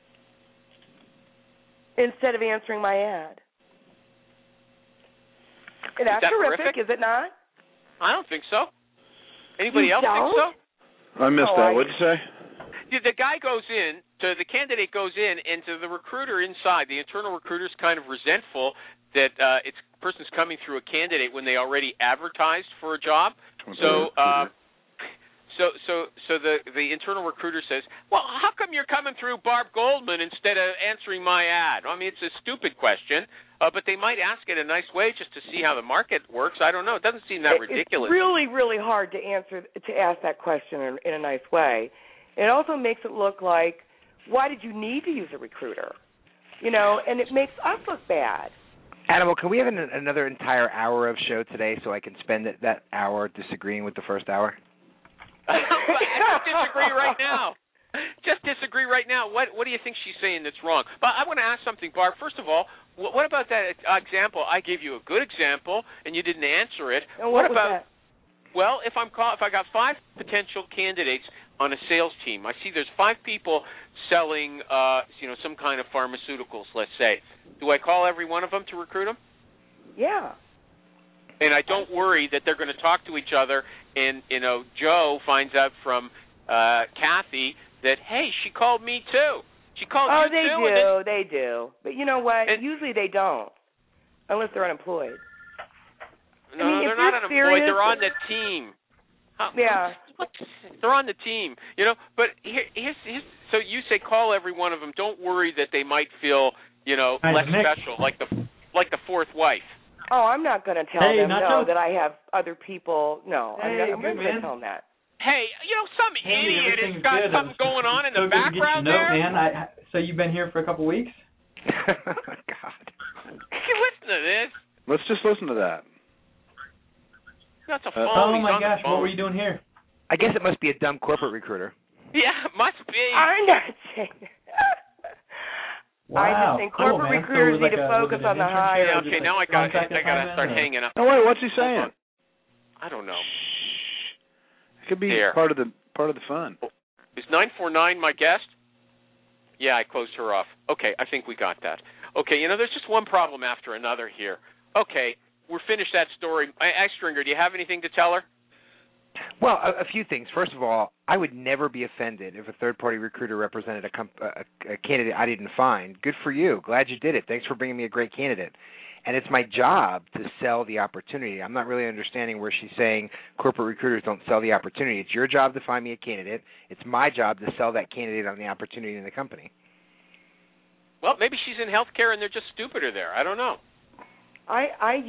instead of answering my ad? And that's horrific, is it not? I don't think so. Anybody else think so? I missed that. What'd you say? The guy goes in, the candidate goes in, and to the recruiter inside, the internal recruiter's kind of resentful that person's coming through a candidate when they already advertised for a job. So the internal recruiter says, well, how come you're coming through Barb Goldman instead of answering my ad? I mean, it's a stupid question, but they might ask it a nice way just to see how the market works. I don't know. It doesn't seem that ridiculous. It's really, really hard to ask that question in a nice way. It also makes it look like, why did you need to use a recruiter? And it makes us look bad. Animal, can we have another entire hour of show today so I can spend that hour disagreeing with the first hour? Just disagree right now. Just disagree right now. What do you think she's saying that's wrong? But I want to ask something, Barb. First of all, what about that example? I gave you a good example, and you didn't answer it. And what about that? Well, if I got 5 potential candidates on a sales team, I see there's 5 people selling, some kind of pharmaceuticals, let's say. Do I call every one of them to recruit them? Yeah. And I don't worry that they're going to talk to each other, and Joe finds out from Kathy that, hey, she called me too. She called you too. They do. But you know what? Usually they don't, unless they're unemployed. No, they're not unemployed. They're on the team. Yeah. They're on the team, But here's so you say call every one of them. Don't worry that they might feel, less special, like the 4th wife. Oh, I'm not going to tell them that I have other people. No, I'm not going to tell them that. Hey, some idiot has got something going on in the background there. Man. So you've been here for a couple weeks? God. You listen to this. Let's just listen to that. That's a phone. Oh my gosh, what were you doing here? I guess it must be a dumb corporate recruiter. Yeah, it must be. I'm not saying that. Wow. I just think corporate recruiters need to focus on the hire. Yeah, okay, now I got to start hanging up. No, wait, what's he saying? I don't know. It could be part of the fun. Is 949 my guest? Yeah, I closed her off. Okay, I think we got that. Okay, there's just one problem after another here. Okay, we're finished that story. Stringer, do you have anything to tell her? Well, a few things. First of all, I would never be offended if a third-party recruiter represented a candidate I didn't find. Good for you. Glad you did it. Thanks for bringing me a great candidate. And it's my job to sell the opportunity. I'm not really understanding where she's saying corporate recruiters don't sell the opportunity. It's your job to find me a candidate. It's my job to sell that candidate on the opportunity in the company. Well, maybe she's in healthcare and they're just stupider there. I don't know. I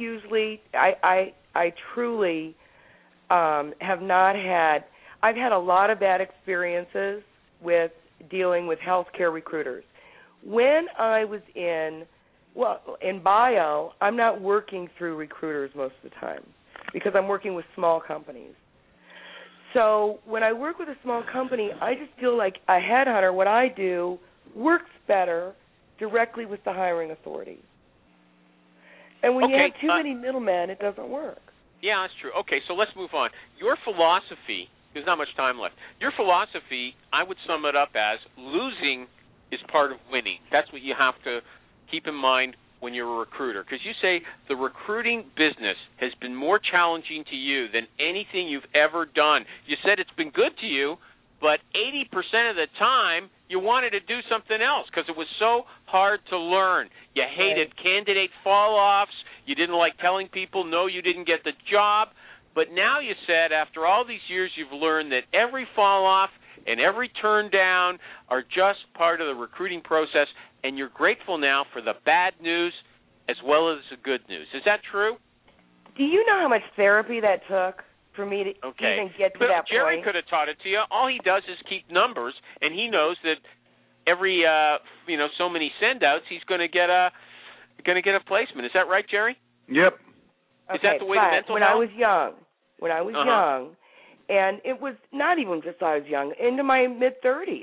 truly have not had. I've had a lot of bad experiences with dealing with healthcare recruiters. When I was in bio, I'm not working through recruiters most of the time because I'm working with small companies. So when I work with a small company, I just feel like a headhunter, what I do, works better directly with the hiring authority. And when you have too many middlemen, it doesn't work. Yeah, that's true. Okay, so let's move on. Your philosophy, there's not much time left. Your philosophy, I would sum it up as losing is part of winning. That's what you have to keep in mind when you're a recruiter, because you say the recruiting business has been more challenging to you than anything you've ever done. You said it's been good to you, but 80% of the time you wanted to do something else because it was so hard to learn. You hated candidate fall-offs. You didn't like telling people, no, you didn't get the job. But now you said after all these years you've learned that every fall-off and every turn down are just part of the recruiting process, and you're grateful now for the bad news as well as the good news. Is that true? Do you know how much therapy that took for me to even get to that Jerry point? could have taught it to you. All he does is keep numbers, and he knows that every so many send-outs he's going to get a placement. Is that right, Jerry? Yep. Is that the way the mental when health? When I was young, and it was not even just I was young, into my mid-30s,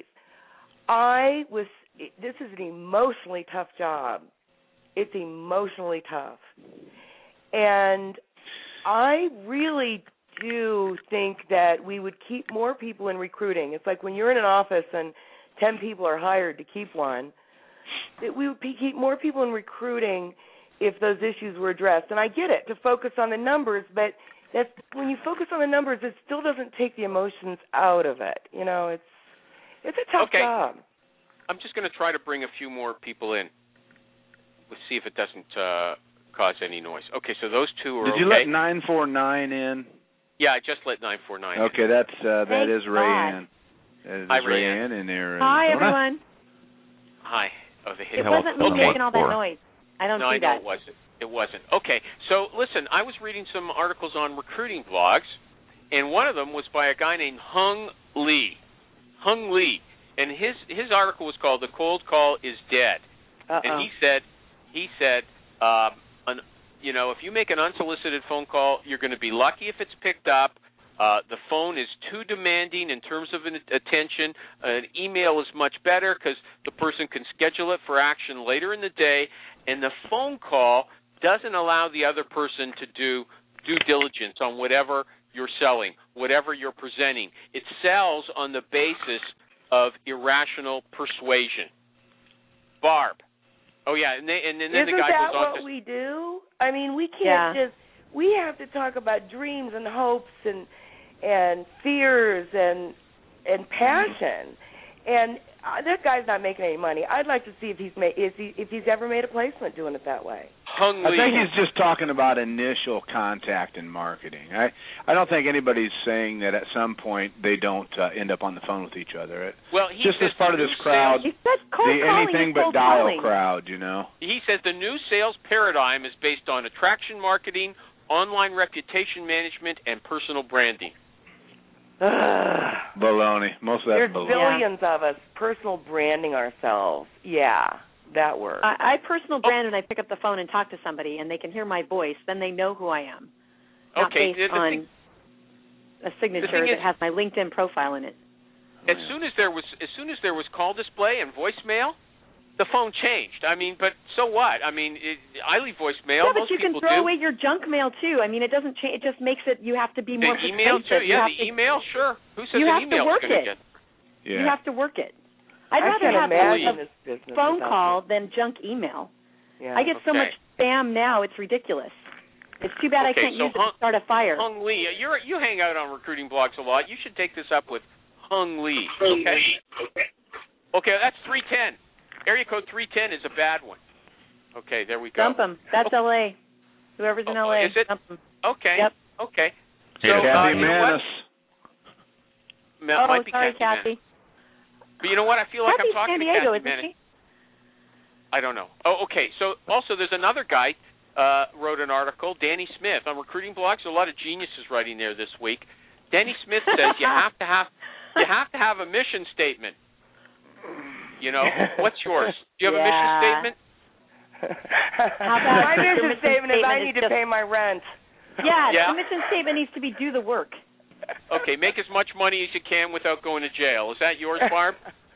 this is an emotionally tough job. It's emotionally tough. And I really do think that we would keep more people in recruiting. It's like when you're in an office and 10 people are hired to keep one, that we would keep more people in recruiting if those issues were addressed. And I get it, to focus on the numbers, but that's, when you focus on the numbers, it still doesn't take the emotions out of it. You know, it's a tough job. I'm just going to try to bring a few more people in. Let's see if it doesn't cause any noise. Okay, so those two are okay. Did you let 949 in? Yeah, I just let 949 in. Okay, that is Rayanne. Hi, Rayanne in there. Hi, everyone. Hi. Oh, it wasn't me making all that noise. I don't do that. No, it wasn't. It wasn't. Okay, so listen, I was reading some articles on recruiting blogs, and one of them was by a guy named Hung Lee. Hung Lee. And his article was called "The Cold Call is Dead," and he said, if you make an unsolicited phone call, you're going to be lucky if it's picked up. The phone is too demanding in terms of attention. An email is much better because the person can schedule it for action later in the day, and the phone call doesn't allow the other person to do due diligence on whatever you're selling, whatever you're presenting. It sells on the basis of irrational persuasion. Barb. Oh, yeah, and then the guy goes on to... Isn't that what we do? I mean, we can't we have to talk about dreams and hopes and fears and passion. And that guy's not making any money. I'd like to see if he's ever made a placement doing it that way. I think he's just talking about initial contact and marketing. I don't think anybody's saying that at some point they don't end up on the phone with each other. Well, just as part of this crowd, the anything but dial crowd, you know. He says the new sales paradigm is based on attraction marketing, online reputation management, and personal branding. Baloney. Most of that's baloney. There's billions of us personal branding ourselves. Yeah, that works. I personal brand when I pick up the phone and talk to somebody, and they can hear my voice. Then they know who I am. Not based on a signature that has my LinkedIn profile in it. As soon as there was call display and voicemail, the phone changed. I mean, but so what? I mean, I leave voicemail. Yeah, but you can throw away your junk mail too. I mean, it doesn't change. It just makes it. You have to be more persuasive. Email too. Yeah, the email. Sure. Who says an email is going to get? Yeah. You have to work it. I'd rather have a phone call than junk email. Yeah. I get so much spam now. It's ridiculous. It's too bad I can't use it to start a fire. Hung Lee, you hang out on recruiting blogs a lot. You should take this up with Hung Lee. Okay. Okay, that's 310. Area code 310 is a bad one. Okay, there we go. Dump them. That's L.A. Whoever's in L.A. Is it? Dump them. Okay. Yep. Okay. So, Kathy Manis. Might be sorry, Kathy. But you know what? I feel like I'm talking San Diego, to Kathy Manis. I don't know. Oh, okay. So also there's another guy wrote an article, Danny Smith, on recruiting blogs. A lot of geniuses writing there this week. Danny Smith says you have to have a mission statement. You know, what's yours? Do you have a mission statement? How about my mission statement is I need to pay my rent. Yeah, the mission statement needs to be do the work. Okay, make as much money as you can without going to jail. Is that yours, Barb?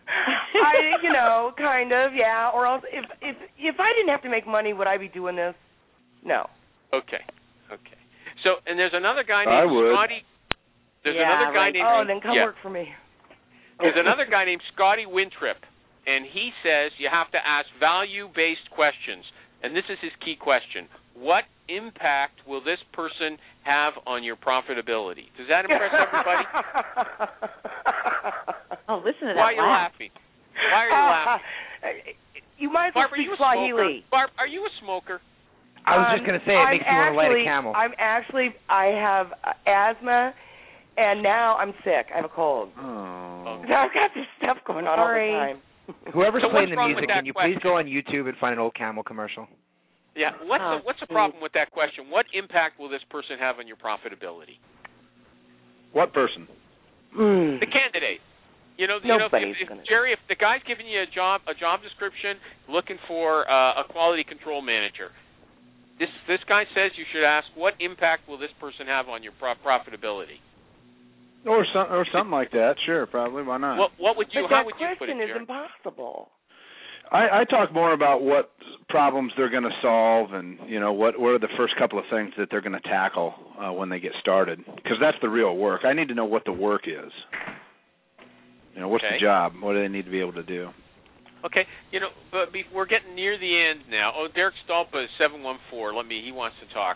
Kind of, yeah. Or else, if I didn't have to make money, would I be doing this? No. Okay. So, and there's another guy named Scotty. There's another guy named. Oh, then come work for me. There's another guy named Scotty Wintrip, and he says you have to ask value-based questions, and this is his key question: what impact will this person have on your profitability? Does that impress everybody? Oh, listen to that. Why are you laughing? Why are you laughing? You might as well speak Swahili. Barb, are you a smoker? I was just going to say it makes you want to light a camel. I have asthma, and now I'm sick. I have a cold. Oh. I've got this stuff going on all the time. Whoever's playing the music, can you please go on YouTube and find an old camel commercial? Yeah. What's the problem with that question? What impact will this person have on your profitability? What person? The candidate. Nobody's Jerry, if the guy's giving you a job description, looking for a quality control manager, this guy says you should ask, what impact will this person have on your profitability? Or something like that. Sure, probably. Why not? What would you? How would you put it, Jerry? Jerry? That question is impossible. I talk more about what problems they're going to solve, and what are the first couple of things that they're going to tackle when they get started, because that's the real work. I need to know what the work is. What's the job? What do they need to be able to do? Okay, but we're getting near the end now. Oh, Derek Stolpa is 714. He wants to talk.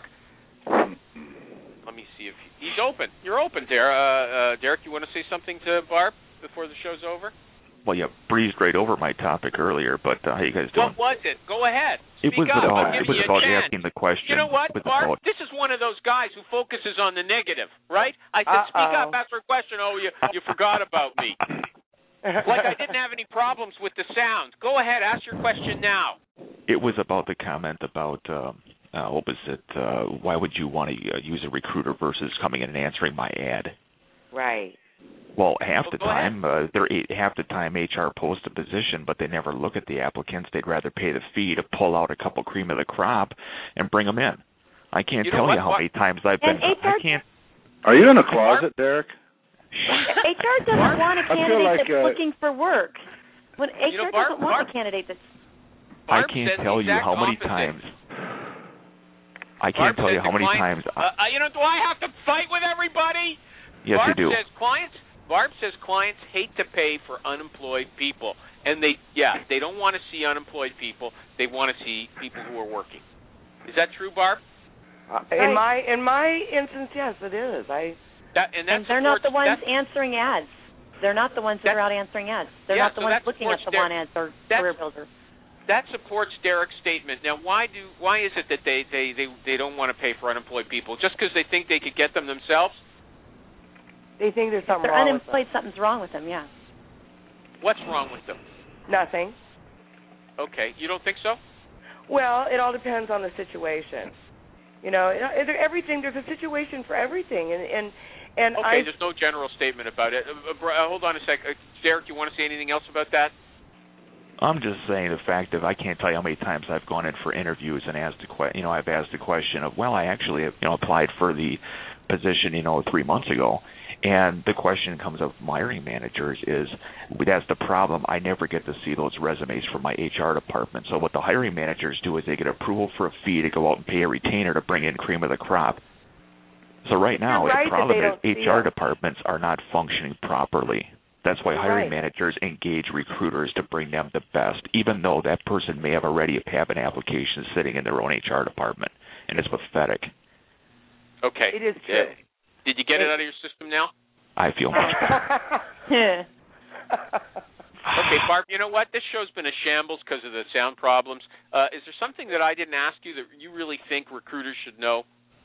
Let me see if he's open. You're open, Derek. Derek, you want to say something to Barb before the show's over? Well, you breezed right over my topic earlier, but how you guys doing? What was it? Go ahead. It was about asking the question. You know what, Barb? This is one of those guys who focuses on the negative, right? I said, speak up, ask her a question. Oh, you forgot about me. Like I didn't have any problems with the sound. Go ahead, ask your question now. It was about the comment about, what was it, why would you want to use a recruiter versus coming in and answering my ad? Right. Well, half the time HR posts a position, but they never look at the applicants. They'd rather pay the fee to pull out a couple cream of the crop and bring them in. I can't tell you how many times I've been. Are you in a closet, Derek? HR doesn't want a candidate that's looking for work. When HR doesn't want a candidate that's. I can't tell you how many times. I can't tell you how many times. Do I have to fight with everybody? Yes, you do. Barb says clients hate to pay for unemployed people, and they don't want to see unemployed people. They want to see people who are working. Is that true, Barb? In my instance, yes, it is. And they're not the ones answering ads. They're not the ones that are out answering ads. They're not the ones looking at the want ads or Career Builder. That supports Derek's statement. Now, why is it that they don't want to pay for unemployed people? Just because they think they could get them themselves? They think there's something wrong with them. They're unemployed, something's wrong with them, yeah. What's wrong with them? Nothing. Okay. You don't think so? Well, it all depends on the situation. There's a situation for everything, and okay, there's no general statement about it. Hold on a sec. Derek, you want to say anything else about that? I'm just saying the fact that I can't tell you how many times I've gone in for interviews and I've asked the question of, well, I actually have, applied for the position, 3 months ago. And the question comes up from hiring managers is, that's the problem. I never get to see those resumes from my HR department. So what the hiring managers do is they get approval for a fee to go out and pay a retainer to bring in cream of the crop. So right now, the problem is HR departments are not functioning properly. That's why hiring managers engage recruiters to bring them the best, even though that person may have already have an application sitting in their own HR department. And it's pathetic. Okay. It is true. Did you get it out of your system now? I feel much better. Okay, Barb, you know what? This show's been a shambles because of the sound problems. Is there something that I didn't ask you that you really think recruiters should know?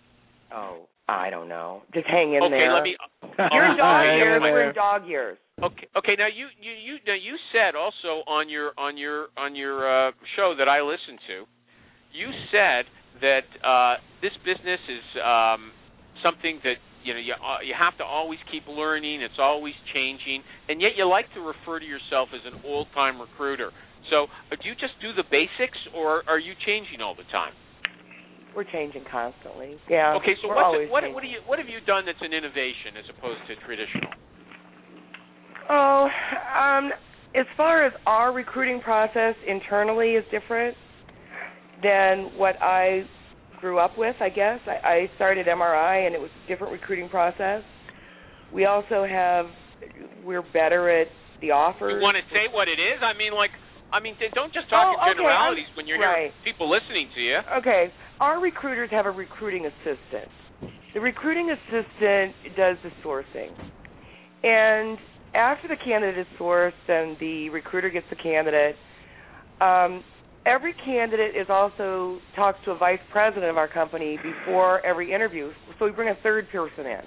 Oh, I don't know. Just hang in Okay, there. let me. You're in dog years. We're in dog years. Okay. Now you said also on your show that I listened to, you said that this business is something that you have to always keep learning. It's always changing, and yet you like to refer to yourself as an old-time recruiter. So, do you just do the basics, or are you changing all the time? We're changing constantly. Yeah. Okay, so what have you done that's an innovation as opposed to traditional? Oh, as far as our recruiting process internally is different than what I grew up with, I guess. I started MRI, and it was a different recruiting process. We also we're better at the offers. You want to say what it is? I mean, don't just talk in generalities when you're hearing people listening to you. Okay. Our recruiters have a recruiting assistant. The recruiting assistant does the sourcing. And after the candidate is sourced and the recruiter gets the candidate, every candidate also talks to a vice president of our company before every interview. So we bring a third person in.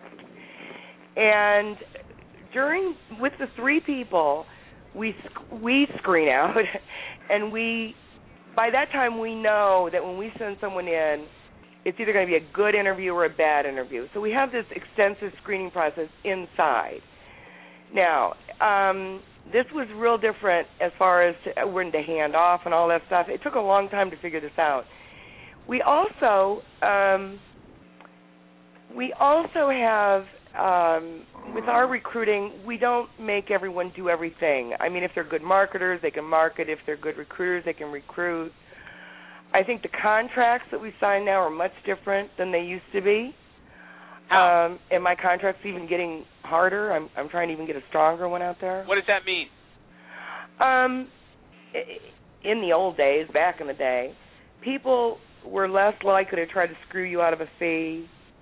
And with the three people, we screen out, and by that time we know that when we send someone in, it's either going to be a good interview or a bad interview. So we have this extensive screening process inside. Now, this was real different as far as when to hand off and all that stuff. It took a long time to figure this out. We also have, with our recruiting, we don't make everyone do everything. I mean, if they're good marketers, they can market. If they're good recruiters, they can recruit. I think the contracts that we sign now are much different than they used to be. And my contract's even getting harder. I'm trying to even get a stronger one out there. What does that mean? In the old days, back in the day, people were less likely to try to screw you out of a fee.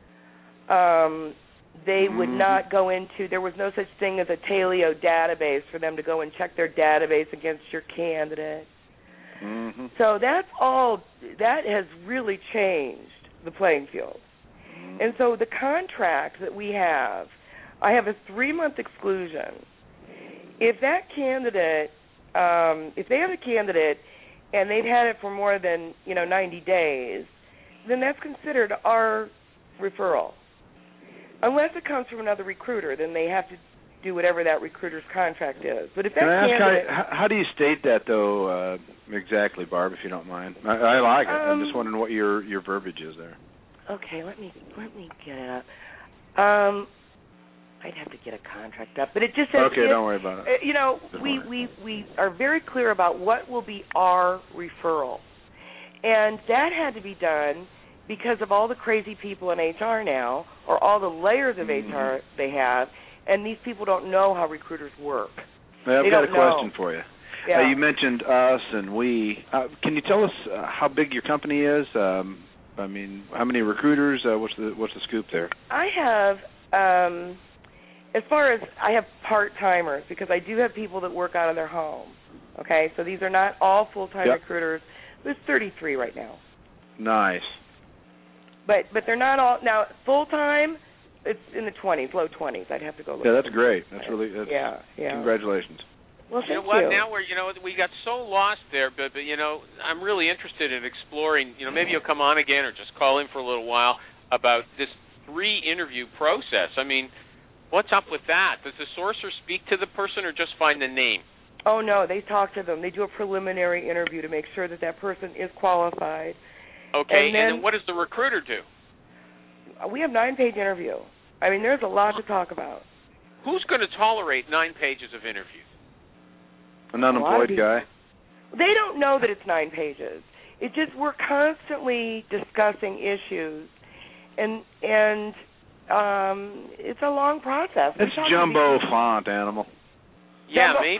They would not go into, there was no such thing as a Taleo database for them to go and check their database against your candidate. Mm-hmm. So that has really changed the playing field. Mm-hmm. And so the contract that we have, I have a 3-month exclusion. If that candidate, if they have a candidate and they've had it for more than 90 days, then that's considered our referral. Unless it comes from another recruiter, then they have to do whatever that recruiter's contract is. But if that candidate, how do you state that though exactly, Barb? If you don't mind, I like it. I'm just wondering what your verbiage is there. Okay, let me get it up. I'd have to get a contract up, but it just says. Okay, don't worry about it. We are very clear about what will be our referral, and that had to be done because of all the crazy people in HR now, or all the layers of HR they have, and these people don't know how recruiters work. I've got a question for you. Yeah. You mentioned us and we. Can you tell us how big your company is? I mean, how many recruiters? What's the scoop there? I have, as far as I have part-timers, because I do have people that work out of their home. Okay, so these are not all full-time recruiters. There's 33 right now. Nice. But they're not all now full-time. It's in the 20s, low 20s. I'd have to go look. Yeah, that's great. That's really yeah. Congratulations. Well, you know what? Now we got so lost there, but I'm really interested in exploring. Maybe you'll come on again or just call in for a little while about this 3-interview process. I mean, what's up with that? Does the sourcer speak to the person or just find the name? Oh no, they talk to them. They do a preliminary interview to make sure that person is qualified. Okay, and then what does the recruiter do? We have 9-page interview. I mean, there's a lot to talk about. Who's going to tolerate 9 pages of interview? An unemployed guy. They don't know that it's 9 pages. It just we're constantly discussing issues, and it's a long process. It's jumbo font, animal. Yeah, maybe.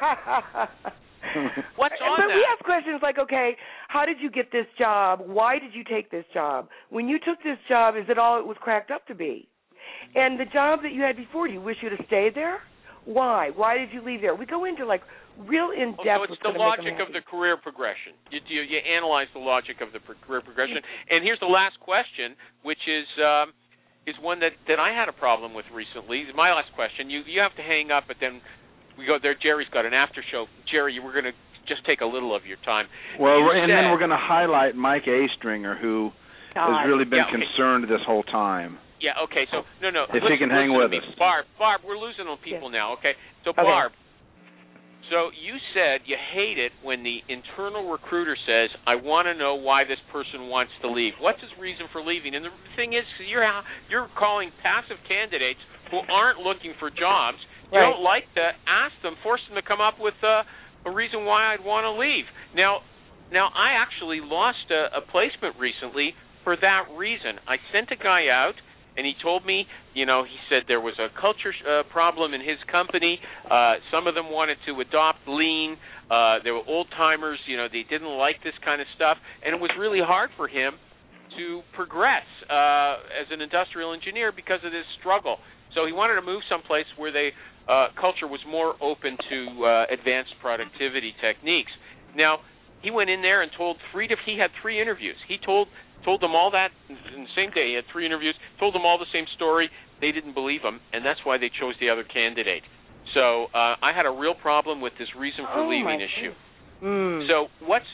What's on that? We ask questions like, okay, how did you get this job? Why did you take this job? When you took this job, is it all it was cracked up to be? And the job that you had before, do you wish you'd have stayed there? Why? Why did you leave there? We go into like real in depth. So it's the logic of the career progression. You analyze the logic of the career progression. And here's the last question, which is one that I had a problem with recently. My last question. You have to hang up, but then we go there. Jerry's got an after show. Jerry, we're going to just take a little of your time. Well, then we're going to highlight Mike A. Stringer, who has really been concerned this whole time. Yeah, okay, so, no. If he can hang with us. Barb, we're losing on people now, okay? So, Barb, so you said you hate it when the internal recruiter says, I want to know why this person wants to leave. What's his reason for leaving? And the thing is, you're calling passive candidates who aren't looking for jobs. You don't like to ask them, force them to come up with a reason why I'd want to leave. Now, I actually lost a placement recently for that reason. I sent a guy out, and he told me, he said there was a culture problem in his company. Some of them wanted to adopt lean. They were old-timers. They didn't like this kind of stuff. And it was really hard for him to progress as an industrial engineer because of this struggle. So he wanted to move someplace where culture was more open to advanced productivity techniques. Now, he went in there and he had 3 interviews. He told them all that in the same day. He had 3 interviews, told them all the same story. They didn't believe him, and that's why they chose the other candidate. So I had a real problem with this reason for leaving issue. So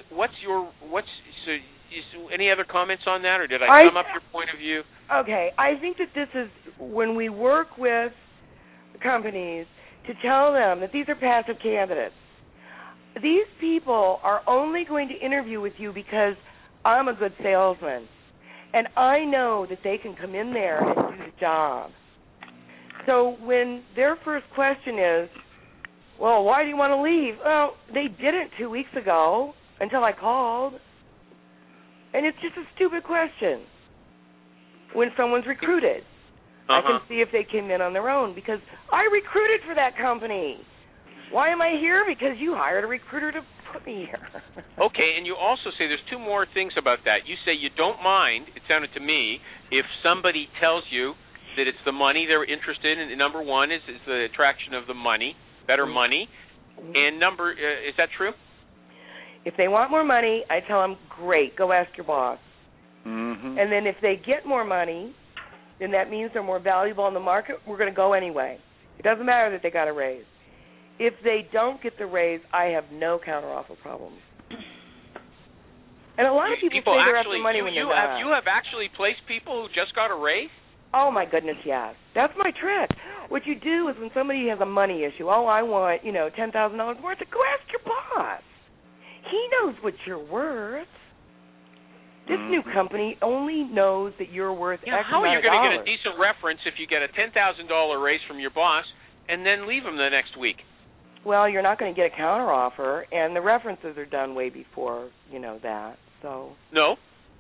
any other comments on that, or did I sum up your point of view? Okay, I think that this is when we work with companies to tell them that these are passive candidates. These people are only going to interview with you because I'm a good salesman, and I know that they can come in there and do the job. So when their first question is, well, why do you want to leave? Well, they didn't 2 weeks ago until I called. And it's just a stupid question. When someone's recruited, I can see if they came in on their own because I recruited for that company. Why am I here? Because you hired a recruiter to put me here. Okay, and you also say there's 2 more things about that. You say you don't mind, it sounded to me, if somebody tells you that it's the money they're interested in. Number 1 is the attraction of the money, better money. And is that true? If they want more money, I tell them, great, go ask your boss. And then if they get more money, then that means they're more valuable in the market. We're going to go anyway. It doesn't matter that they got a raise. If they don't get the raise, I have no counteroffer problems. And a lot of people say they're after money when they're not. You have actually placed people who just got a raise? Oh, my goodness, yes. That's my trick. What you do is when somebody has a money issue, I want, $10,000 worth, go ask your boss. He knows what you're worth. This new company only knows that you're worth X amount of dollars. How are you going to get a decent reference if you get a $10,000 raise from your boss and then leave him the next week? Well, you're not going to get a counteroffer, and the references are done way before, that. So No.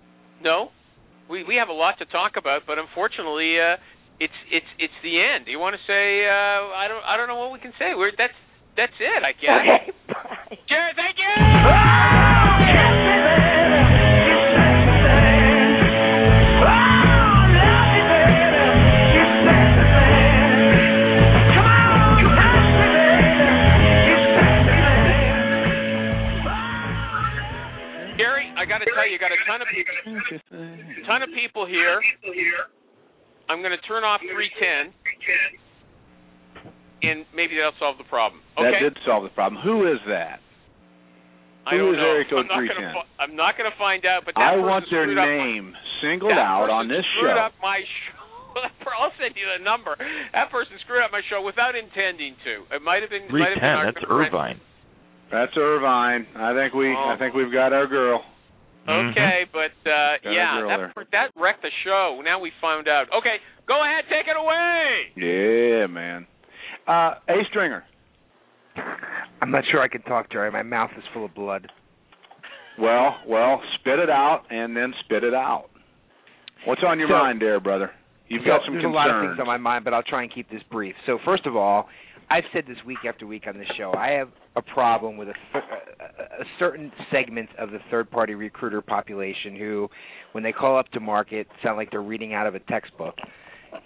We have a lot to talk about, but unfortunately, it's the end. You want to say? I don't know what we can say. That's it, I guess. Okay, bye. Jerry, thank you. I got to tell you, got a ton of people here. I'm going to turn off 310, and maybe that'll solve the problem. Okay? That did solve the problem. Who is that? Who is area code 310? I'm not going to find out, but that I want their name singled out on this show. Screwed up my show. I'll send you the number. That person screwed up my show without intending to. It might have been 310. That's Irvine. That's Irvine. I think we've got our girl. Okay, but that wrecked the show. Now we found out. Okay, go ahead, take it away. Yeah, man. A Stringer. I'm not sure I can talk, Jerry. My mouth is full of blood. Well, spit it out and then spit it out. What's on your mind there, brother? You've got some concerns. There's a lot of things on my mind, but I'll try and keep this brief. So first of all, I've said this week after week on this show, I have a problem with a certain segment of the third-party recruiter population who, when they call up to market, sound like they're reading out of a textbook.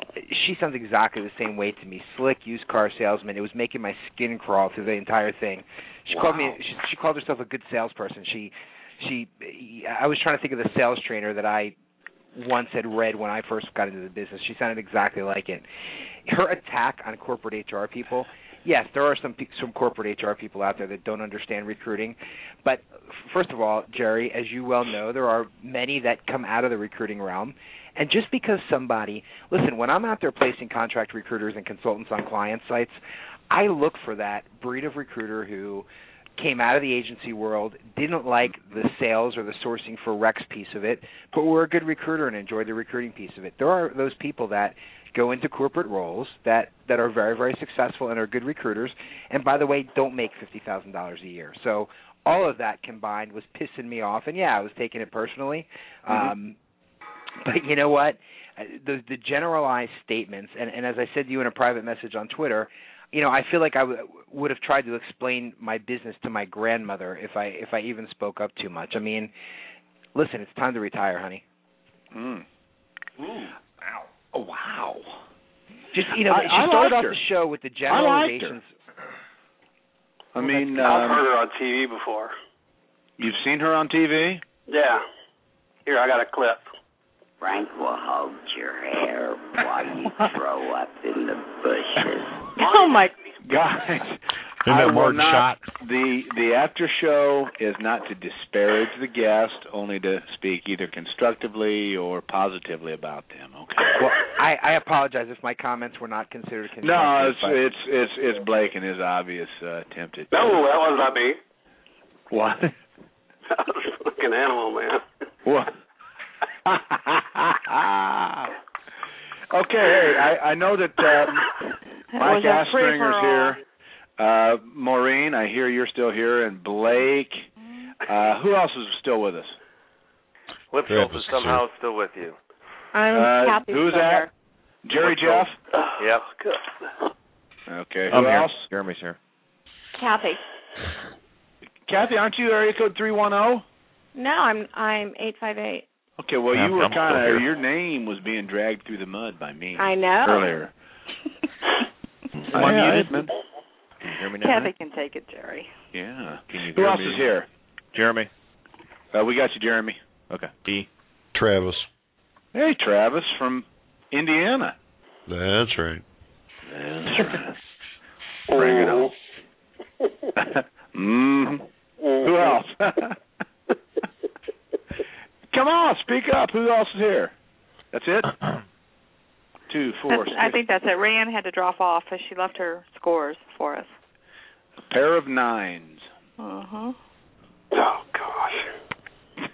she sounds exactly the same way to me. Slick used car salesman. It was making my skin crawl through the entire thing. She called me. She called herself a good salesperson. I was trying to think of the sales trainer that I once had read when I first got into the business. She sounded exactly like it. Her attack on corporate HR people. Yes, there are some corporate HR people out there that don't understand recruiting. But first of all, Jerry, as you well know, there are many that come out of the recruiting realm. And just because somebody, listen, when I'm out there placing contract recruiters and consultants on client sites, I look for that breed of recruiter who came out of the agency world, didn't like the sales or the sourcing for Rex piece of it, but were a good recruiter and enjoyed the recruiting piece of it. There are those people that go into corporate roles that are very, very successful and are good recruiters, and by the way, don't make $50,000 a year. So all of that combined was pissing me off, and yeah, I was taking it personally. But you know what? The generalized statements, and as I said to you in a private message on Twitter, you know, I feel like I would have tried to explain my business to my grandmother if I even spoke up too much. I mean, listen, it's time to retire, honey. Ooh. Wow. Oh, wow. Just, you know, she started off the show with the generalizations. I mean, I've heard her on TV before. You've seen her on TV? Yeah. Here, I got a clip. Frank will hold your hair while you throw up in the bushes. Oh, my guys. Isn't that Martin Shot? The after show is not to disparage the guest, only to speak either constructively or positively about them. Okay. Well, I apologize if my comments were not considered constructive. No, it's Blake and his obvious attempt at. No, that was not me. What? That was a fucking animal, man. What? Okay, hey, I know that Mike Astringer's here. Maureen, I hear you're still here, and Blake. Who else is still with us? Lipscomb is somehow still with you. I'm Kathy. Who's that? Jerry Jeff? Yep. Good. Okay, I'm who here. else? Jeremy's here. Kathy. Kathy, aren't you area code 310? No, I'm 858. Okay, well, you were kind of, your name was being dragged through the mud by me. I know. Earlier. I'm unmuted, man. Can you hear me now? Kathy can take it, Jerry. Yeah. Can you Who hear else me? is here? Jeremy. We got you, Jeremy. Okay. Travis. Hey, Travis from Indiana. That's right. Bring it on. Who else? Come on, speak up. Who else is here? That's it? 2, 4, 6. I think that's it. Rayanne had to drop off as she left her scores for us. A pair of 9s. Uh-huh. Oh, gosh.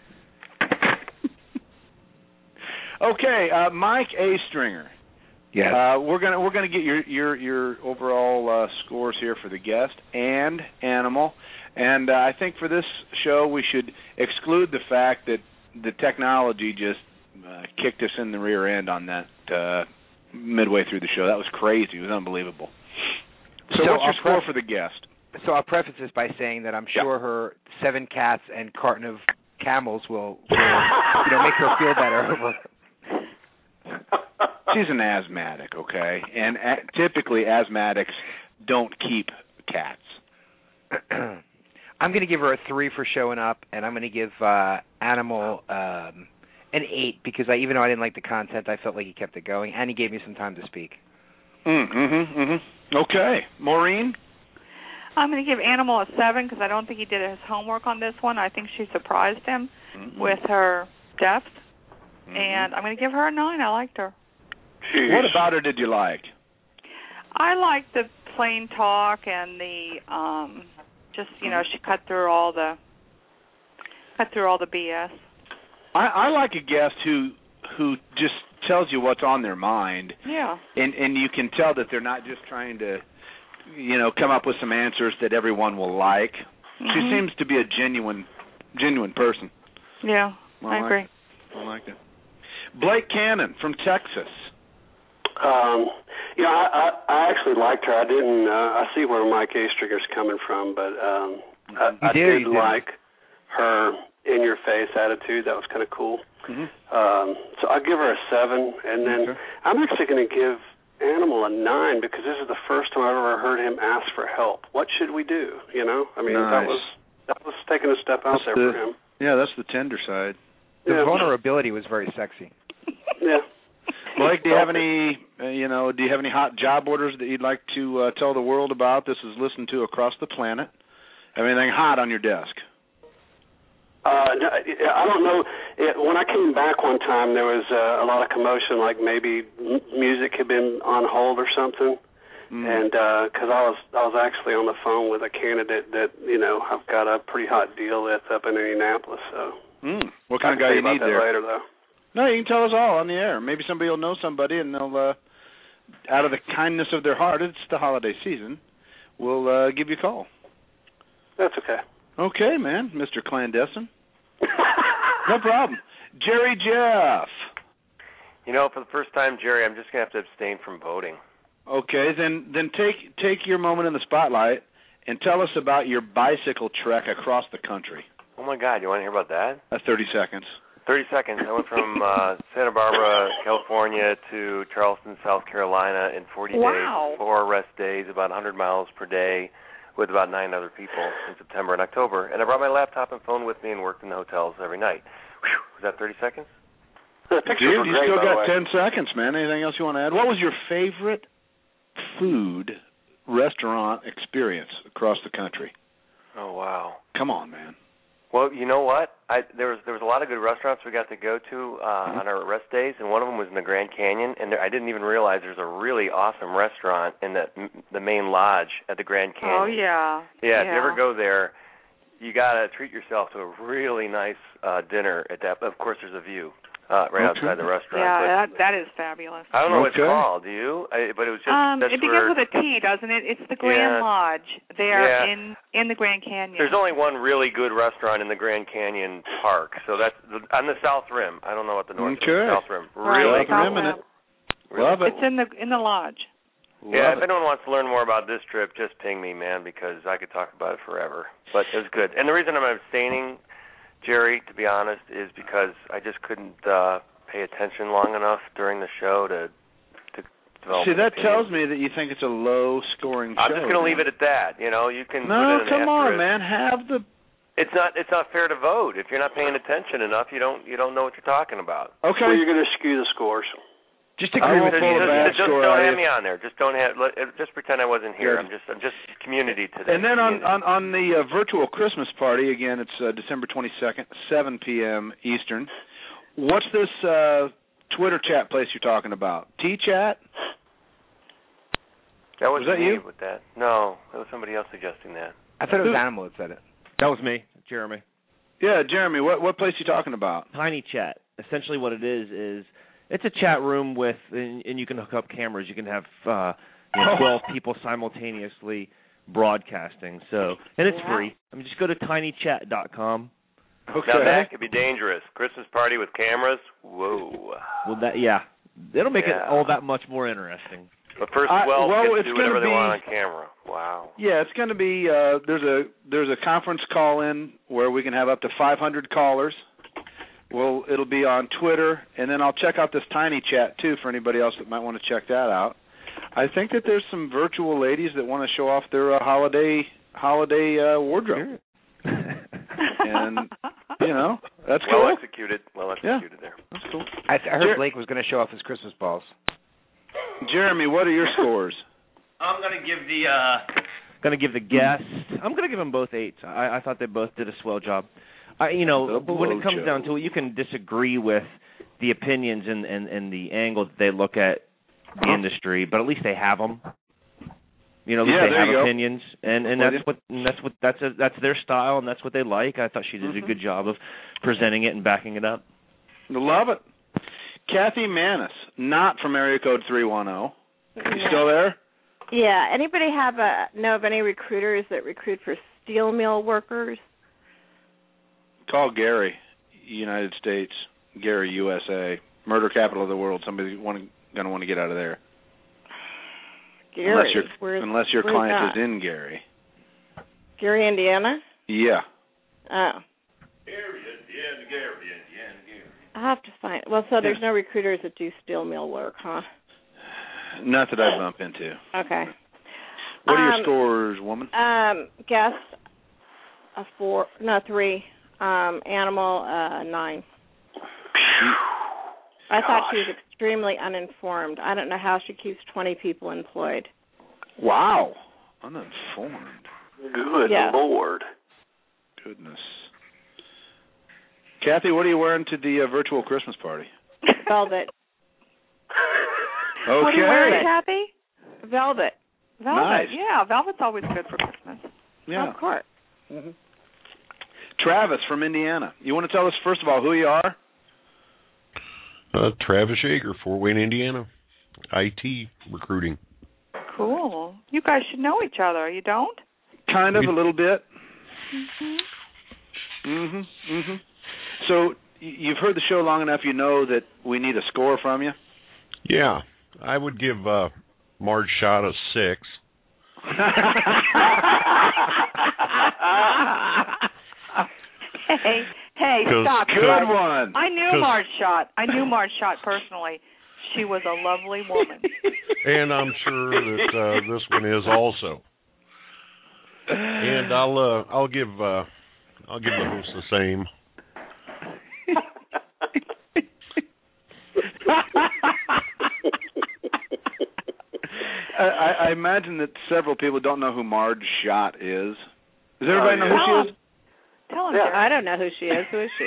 Okay, Mike A. Stringer. Yeah. We're gonna get your overall scores here for the guest and animal, and I think for this show we should exclude the fact that the technology just kicked us in the rear end on that midway through the show. That was crazy. It was unbelievable. So what's your score for the guest? So I'll preface this by saying that I'm sure her 7 cats and carton of camels will make her feel better. She's an asthmatic, okay? And typically asthmatics don't keep cats. I'm going to give her a 3 for showing up, and I'm going to give Animal an 8 because even though I didn't like the content, I felt like he kept it going, and he gave me some time to speak. Okay. Maureen? I'm going to give Animal a 7 because I don't think he did his homework on this one. I think she surprised him with her depth, and I'm going to give her a 9. I liked her. Jeez. What about her did you like? I liked the plain talk and the she cut through all the BS. I like a guest who just tells you what's on their mind. Yeah. And you can tell that they're not just trying to come up with some answers that everyone will like. She seems to be a genuine person. Yeah, I agree. I like it. Blake Cannon from Texas. I actually liked her. I didn't. I see where Mike A. Stringer's coming from, but I did like her in-your-face attitude. That was kind of cool. So I'll give her a 7, and then I'm actually going to give Animal a 9 because this is the first time I've ever heard him ask for help. What should we do? You know, I mean, that was taking a step out there for him. Yeah, that's the tender side. The vulnerability was very sexy. Yeah. Blake, do you have any, do you have any hot job orders that you'd like to tell the world about? This is listened to across the planet. Have anything hot on your desk? I don't know. When I came back one time, there was a lot of commotion, like maybe music had been on hold or something. And because I was actually on the phone with a candidate that I've got a pretty hot deal with up in Indianapolis. So what kind of guy you need there? Later, though. No, you can tell us all on the air. Maybe somebody will know somebody, and they'll, out of the kindness of their heart, it's the holiday season, we'll give you a call. That's okay. Okay, man, Mr. Clandestine. No problem. Jerry Jeff. For the first time, Jerry, I'm just going to have to abstain from voting. Okay, then take your moment in the spotlight and tell us about your bicycle trek across the country. Oh, my God, you want to hear about that? 30 seconds. 30 seconds. I went from Santa Barbara, California to Charleston, South Carolina in 40 days, 4 rest days, about 100 miles per day with about 9 other people in September and October. And I brought my laptop and phone with me and worked in the hotels every night. Whew, was that 30 seconds? Dude, you still got 10 seconds, man. Anything else you want to add? What was your favorite food restaurant experience across the country? Oh, wow. Come on, man. Well, you know what? There was a lot of good restaurants we got to go to on our rest days, and one of them was in the Grand Canyon. And I didn't even realize there's a really awesome restaurant in the main lodge at the Grand Canyon. Oh yeah. Yeah. If you ever go there, you gotta treat yourself to a really nice dinner at that. Of course, there's a view right outside the restaurant. Yeah, that is fabulous. I don't know what it's called. Do you? But it was just. It begins with a T, doesn't it? It's the Grand Lodge there in the Grand Canyon. There's only one really good restaurant in the Grand Canyon Park, so that's on the South Rim. I don't know what the North Rim. South Rim. Really good. Love it. It's in the lodge. Yeah, if anyone wants to learn more about this trip, just ping me, man, because I could talk about it forever. But it was good. And the reason I'm abstaining, Jerry, to be honest, is because I just couldn't pay attention long enough during the show to develop. See, that tells me that you think it's a low-scoring show. I'm just going to leave it at that. You can. No, put it in come on, man. Have the. It's not fair to vote if you're not paying attention enough. You don't know what you're talking about. Okay. Well, you're going to skew the scores. Just agree with just don't have me on there. Just don't have. Just pretend I wasn't here. I'm just community today. And then on the virtual Christmas party, again, it's December 22nd, 7 p.m. Eastern. What's this Twitter chat place you're talking about? T-Chat? Was that me you? with that? No, that was somebody else suggesting that. I thought it was Animal that said it. That was me, Jeremy. Yeah, Jeremy. What place you talking about? Tiny Chat. Essentially, what it is it's a chat room with, and you can hook up cameras. You can have 12 people simultaneously broadcasting. So, and it's free. Just go to tinychat.com. Okay. Now that could be dangerous. Christmas party with cameras. Whoa. Well, it'll make it all that much more interesting. But first 12 get to do whatever they want on camera. Wow. Yeah, it's going to be. There's a conference call in where we can have up to 500 callers. Well, it'll be on Twitter, and then I'll check out this Tiny Chat, too, for anybody else that might want to check that out. I think that there's some virtual ladies that want to show off their holiday wardrobe. And, that's cool. Well executed there. That's cool. I heard Blake was going to show off his Christmas balls. Jeremy, what are your scores? I'm going to give the guest. I'm going to give them both 8s. I thought they both did a swell job. When it comes down to it, you can disagree with the opinions and the angle that they look at the industry, but at least they have them. At least they have opinions, and that's their style, and that's what they like. I thought she did a good job of presenting it and backing it up. Love it. Kathy Manis, not from area code 310. You still there? Yeah. Anybody know of any recruiters that recruit for steel mill workers? Call Gary, United States, Gary, USA, murder capital of the world. Somebody's going to want to get out of there. Gary, unless your client is in Gary. Gary, Indiana? Yeah. Oh. Gary, Indiana. How have to find. Well, so there's no recruiters that do steel mill work, huh? Not that I bump into. Okay. What are your scores, woman? Guest 3. Animal 9. I thought she was extremely uninformed. I don't know how she keeps 20 people employed. Wow. Uninformed. Good Lord. Goodness. Kathy, what are you wearing to the virtual Christmas party? Velvet. Okay. What are you wearing, Kathy? Velvet. Nice. Yeah, velvet's always good for Christmas. Yeah. Of course. Mm-hmm. Travis from Indiana. You want to tell us, first of all, who you are? Travis Yeager, Fort Wayne, Indiana. IT recruiting. Cool. You guys should know each other. You don't? Kind of, a little bit. So you've heard the show long enough, you know that we need a score from you? Yeah. I would give Marge Schott a 6. Hey, stop. Good one. I knew Marge Schott. Personally. She was a lovely woman. And I'm sure that this one is also. And I'll give the host the same. I imagine that several people don't know who Marge Schott is. Does everybody know who she is? Tell him. I don't know who she is. Who is she?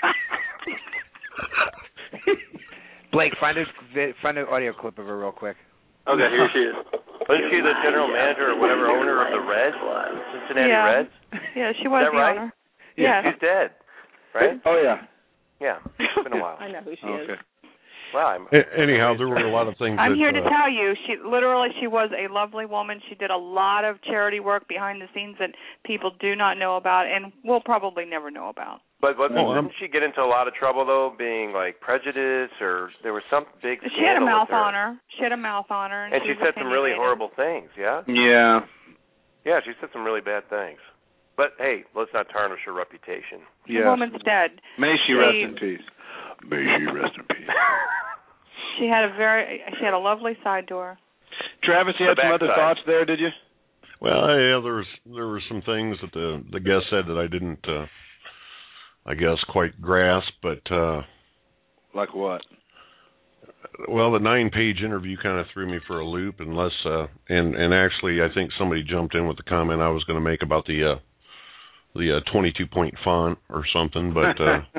Blake, find an audio clip of her real quick. Okay, here she is. Wasn't she the general manager or whatever owner of the Reds? Cincinnati Reds? Yeah, she was the owner. Yeah. She's dead, right? Oh, yeah. Yeah, it's been a while. I know who she is. Wow. Anyhow, there were a lot of things. I'm here to tell you, she was a lovely woman. She did a lot of charity work behind the scenes that people do not know about and will probably never know about. But didn't she get into a lot of trouble, though, being, like, prejudiced, or there was some big scandal? She had a mouth on her. She had a mouth on her. And she said some really horrible things, yeah? Yeah. Yeah, she said some really bad things. But, hey, let's not tarnish her reputation. The woman's dead. May she rest in peace. May she rest in peace. She had a lovely side to her. Travis, you had some other thoughts there, did you? Well, yeah, there were some things that the guest said that I didn't, I guess, quite grasp, but like what? Well, the 9-page interview kind of threw me for a loop, unless and actually, I think somebody jumped in with the comment I was going to make about the 22-point font or something, but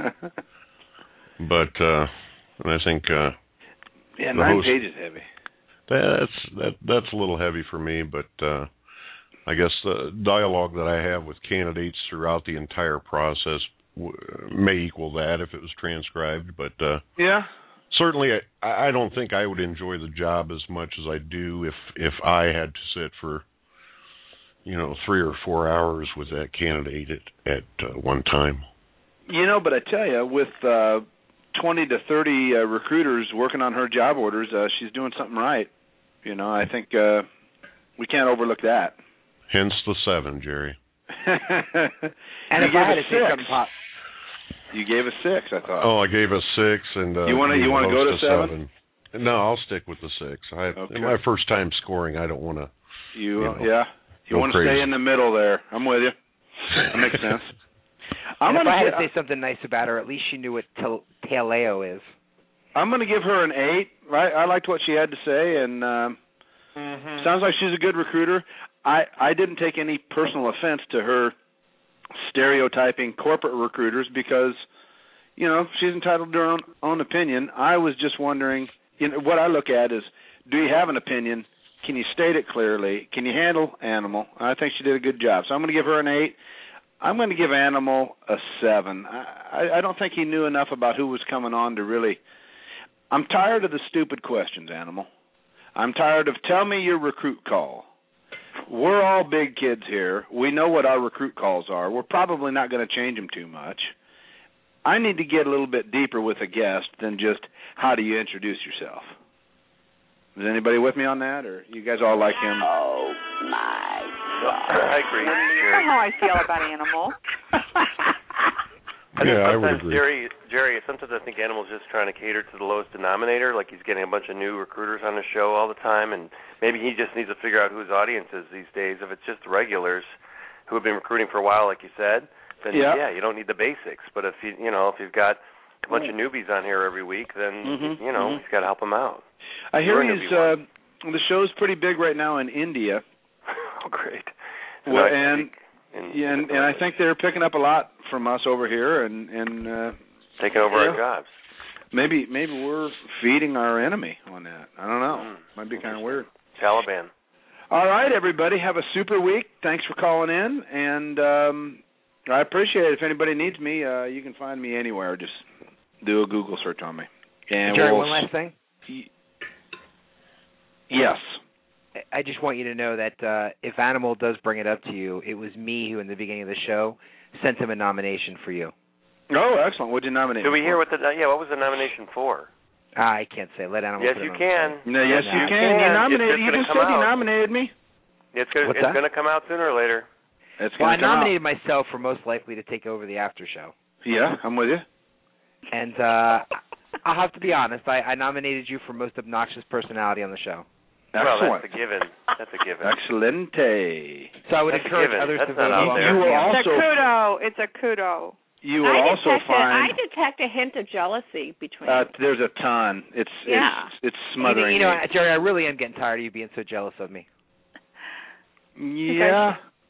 and I think. Yeah, 9 pages heavy. That's a little heavy for me, but I guess the dialogue that I have with candidates throughout the entire process may equal that if it was transcribed. But certainly, I don't think I would enjoy the job as much as I do if I had to sit for 3 or 4 hours with that candidate at one time. But I tell you, with 20 to 30 recruiters working on her job orders, she's doing something right. I think we can't overlook that. Hence the 7, Jerry. And if I had to say something pop, you gave a 6, I thought. Oh, I gave a 6, and you want to go to 7? No, I'll stick with the 6. In my first time scoring, I don't want to. You want to stay in the middle there. I'm with you. That makes sense. If I had to say something nice about her, at least she knew what Taleo is. I'm going to give her an 8. Right? I liked what she had to say, and sounds like she's a good recruiter. I didn't take any personal offense to her stereotyping corporate recruiters because, she's entitled to her own opinion. I was just wondering, what I look at is, do you have an opinion? Can you state it clearly? Can you handle Animal? I think she did a good job. So I'm going to give her an 8. I'm going to give Animal a 7. I don't think he knew enough about who was coming on to really. I'm tired of the stupid questions, Animal. I'm tired of tell me your recruit call. We're all big kids here. We know what our recruit calls are. We're probably not going to change them too much. I need to get a little bit deeper with a guest than just how do you introduce yourself. Is anybody with me on that, or you guys all like him? Oh, my God. I agree. That's how I feel about Animal. I would agree. Jerry, Jerry, sometimes I think Animal's just trying to cater to the lowest denominator, like he's getting a bunch of new recruiters on the show all the time, and maybe he just needs to figure out who his audience is these days. If it's just the regulars who have been recruiting for a while, like you said, then you don't need the basics. But if if you've got a bunch of newbies on here every week, then he's got to help them out. I hear the show's pretty big right now in India. Oh, great! Well, and I think they're picking up a lot from us over here and taking over our jobs. Maybe we're feeding our enemy on that. I don't know. Might be kind of weird. Taliban. All right, everybody, have a super week. Thanks for calling in, and I appreciate it. If anybody needs me, you can find me anywhere. Just do a Google search on me. And Jerry, one last thing. Yes. I just want you to know that if Animal does bring it up to you, it was me who, in the beginning of the show, sent him a nomination for you. Oh, excellent. What did you nominate? Did we hear what was the nomination for? I can't say. Let Animal. Yes, you can. No, yes, you can. You nominated. You just said you nominated me. It's going to come out sooner or later. I nominated myself for most likely to take over the after show. Yeah, I'm with you. And I'll have to be honest. I nominated you for most obnoxious personality on the show. Excellent. Well, that's a given. Excellente. So I would encourage others to vote. You will also. It's a kudo. You will also find. I detect a hint of jealousy between. There's a ton. It's smothering. You know, Jerry, I really am getting tired of you being so jealous of me. Yeah.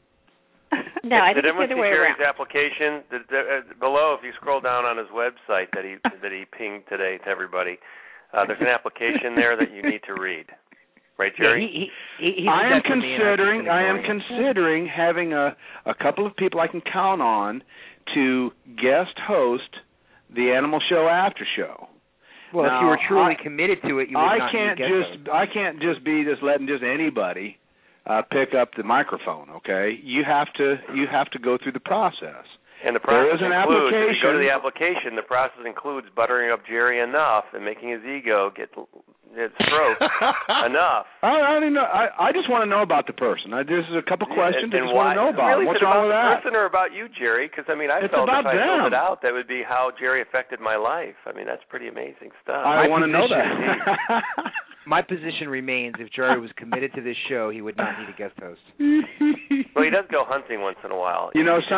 No, I think it's the other way around. Jerry's application below, if you scroll down on his website that he pinged today to everybody, there's an application there that you need to read. Right, Jerry? I am considering having a couple of people I can count on to guest host the Animal Show after show. Well, now, if you were truly committed to it, you would not need guest host. I can't just be letting anybody pick up the microphone. Okay, you have to go through the process. And the process includes, if you go to the application, the process includes buttering up Jerry enough and making his ego get stroked enough. I just want to know about the person. There's a couple questions I just want to know about. Really, what's wrong with that? The person or about you, Jerry? Because I felt if I filled it out, that would be how Jerry affected my life. That's pretty amazing stuff. I want to know that. My position remains: if Jerry was committed to this show, he would not need a guest host. Well, he does go hunting once in a while.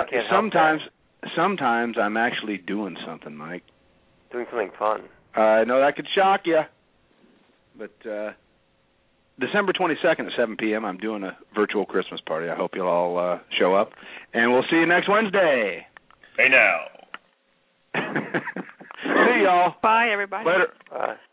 Sometimes I'm actually doing something, Mike. Doing something fun. I know that could shock you, but December 22nd at 7 p.m. I'm doing a virtual Christmas party. I hope you'll all show up, and we'll see you next Wednesday. Hey now. See y'all. Bye, everybody. Later. Bye.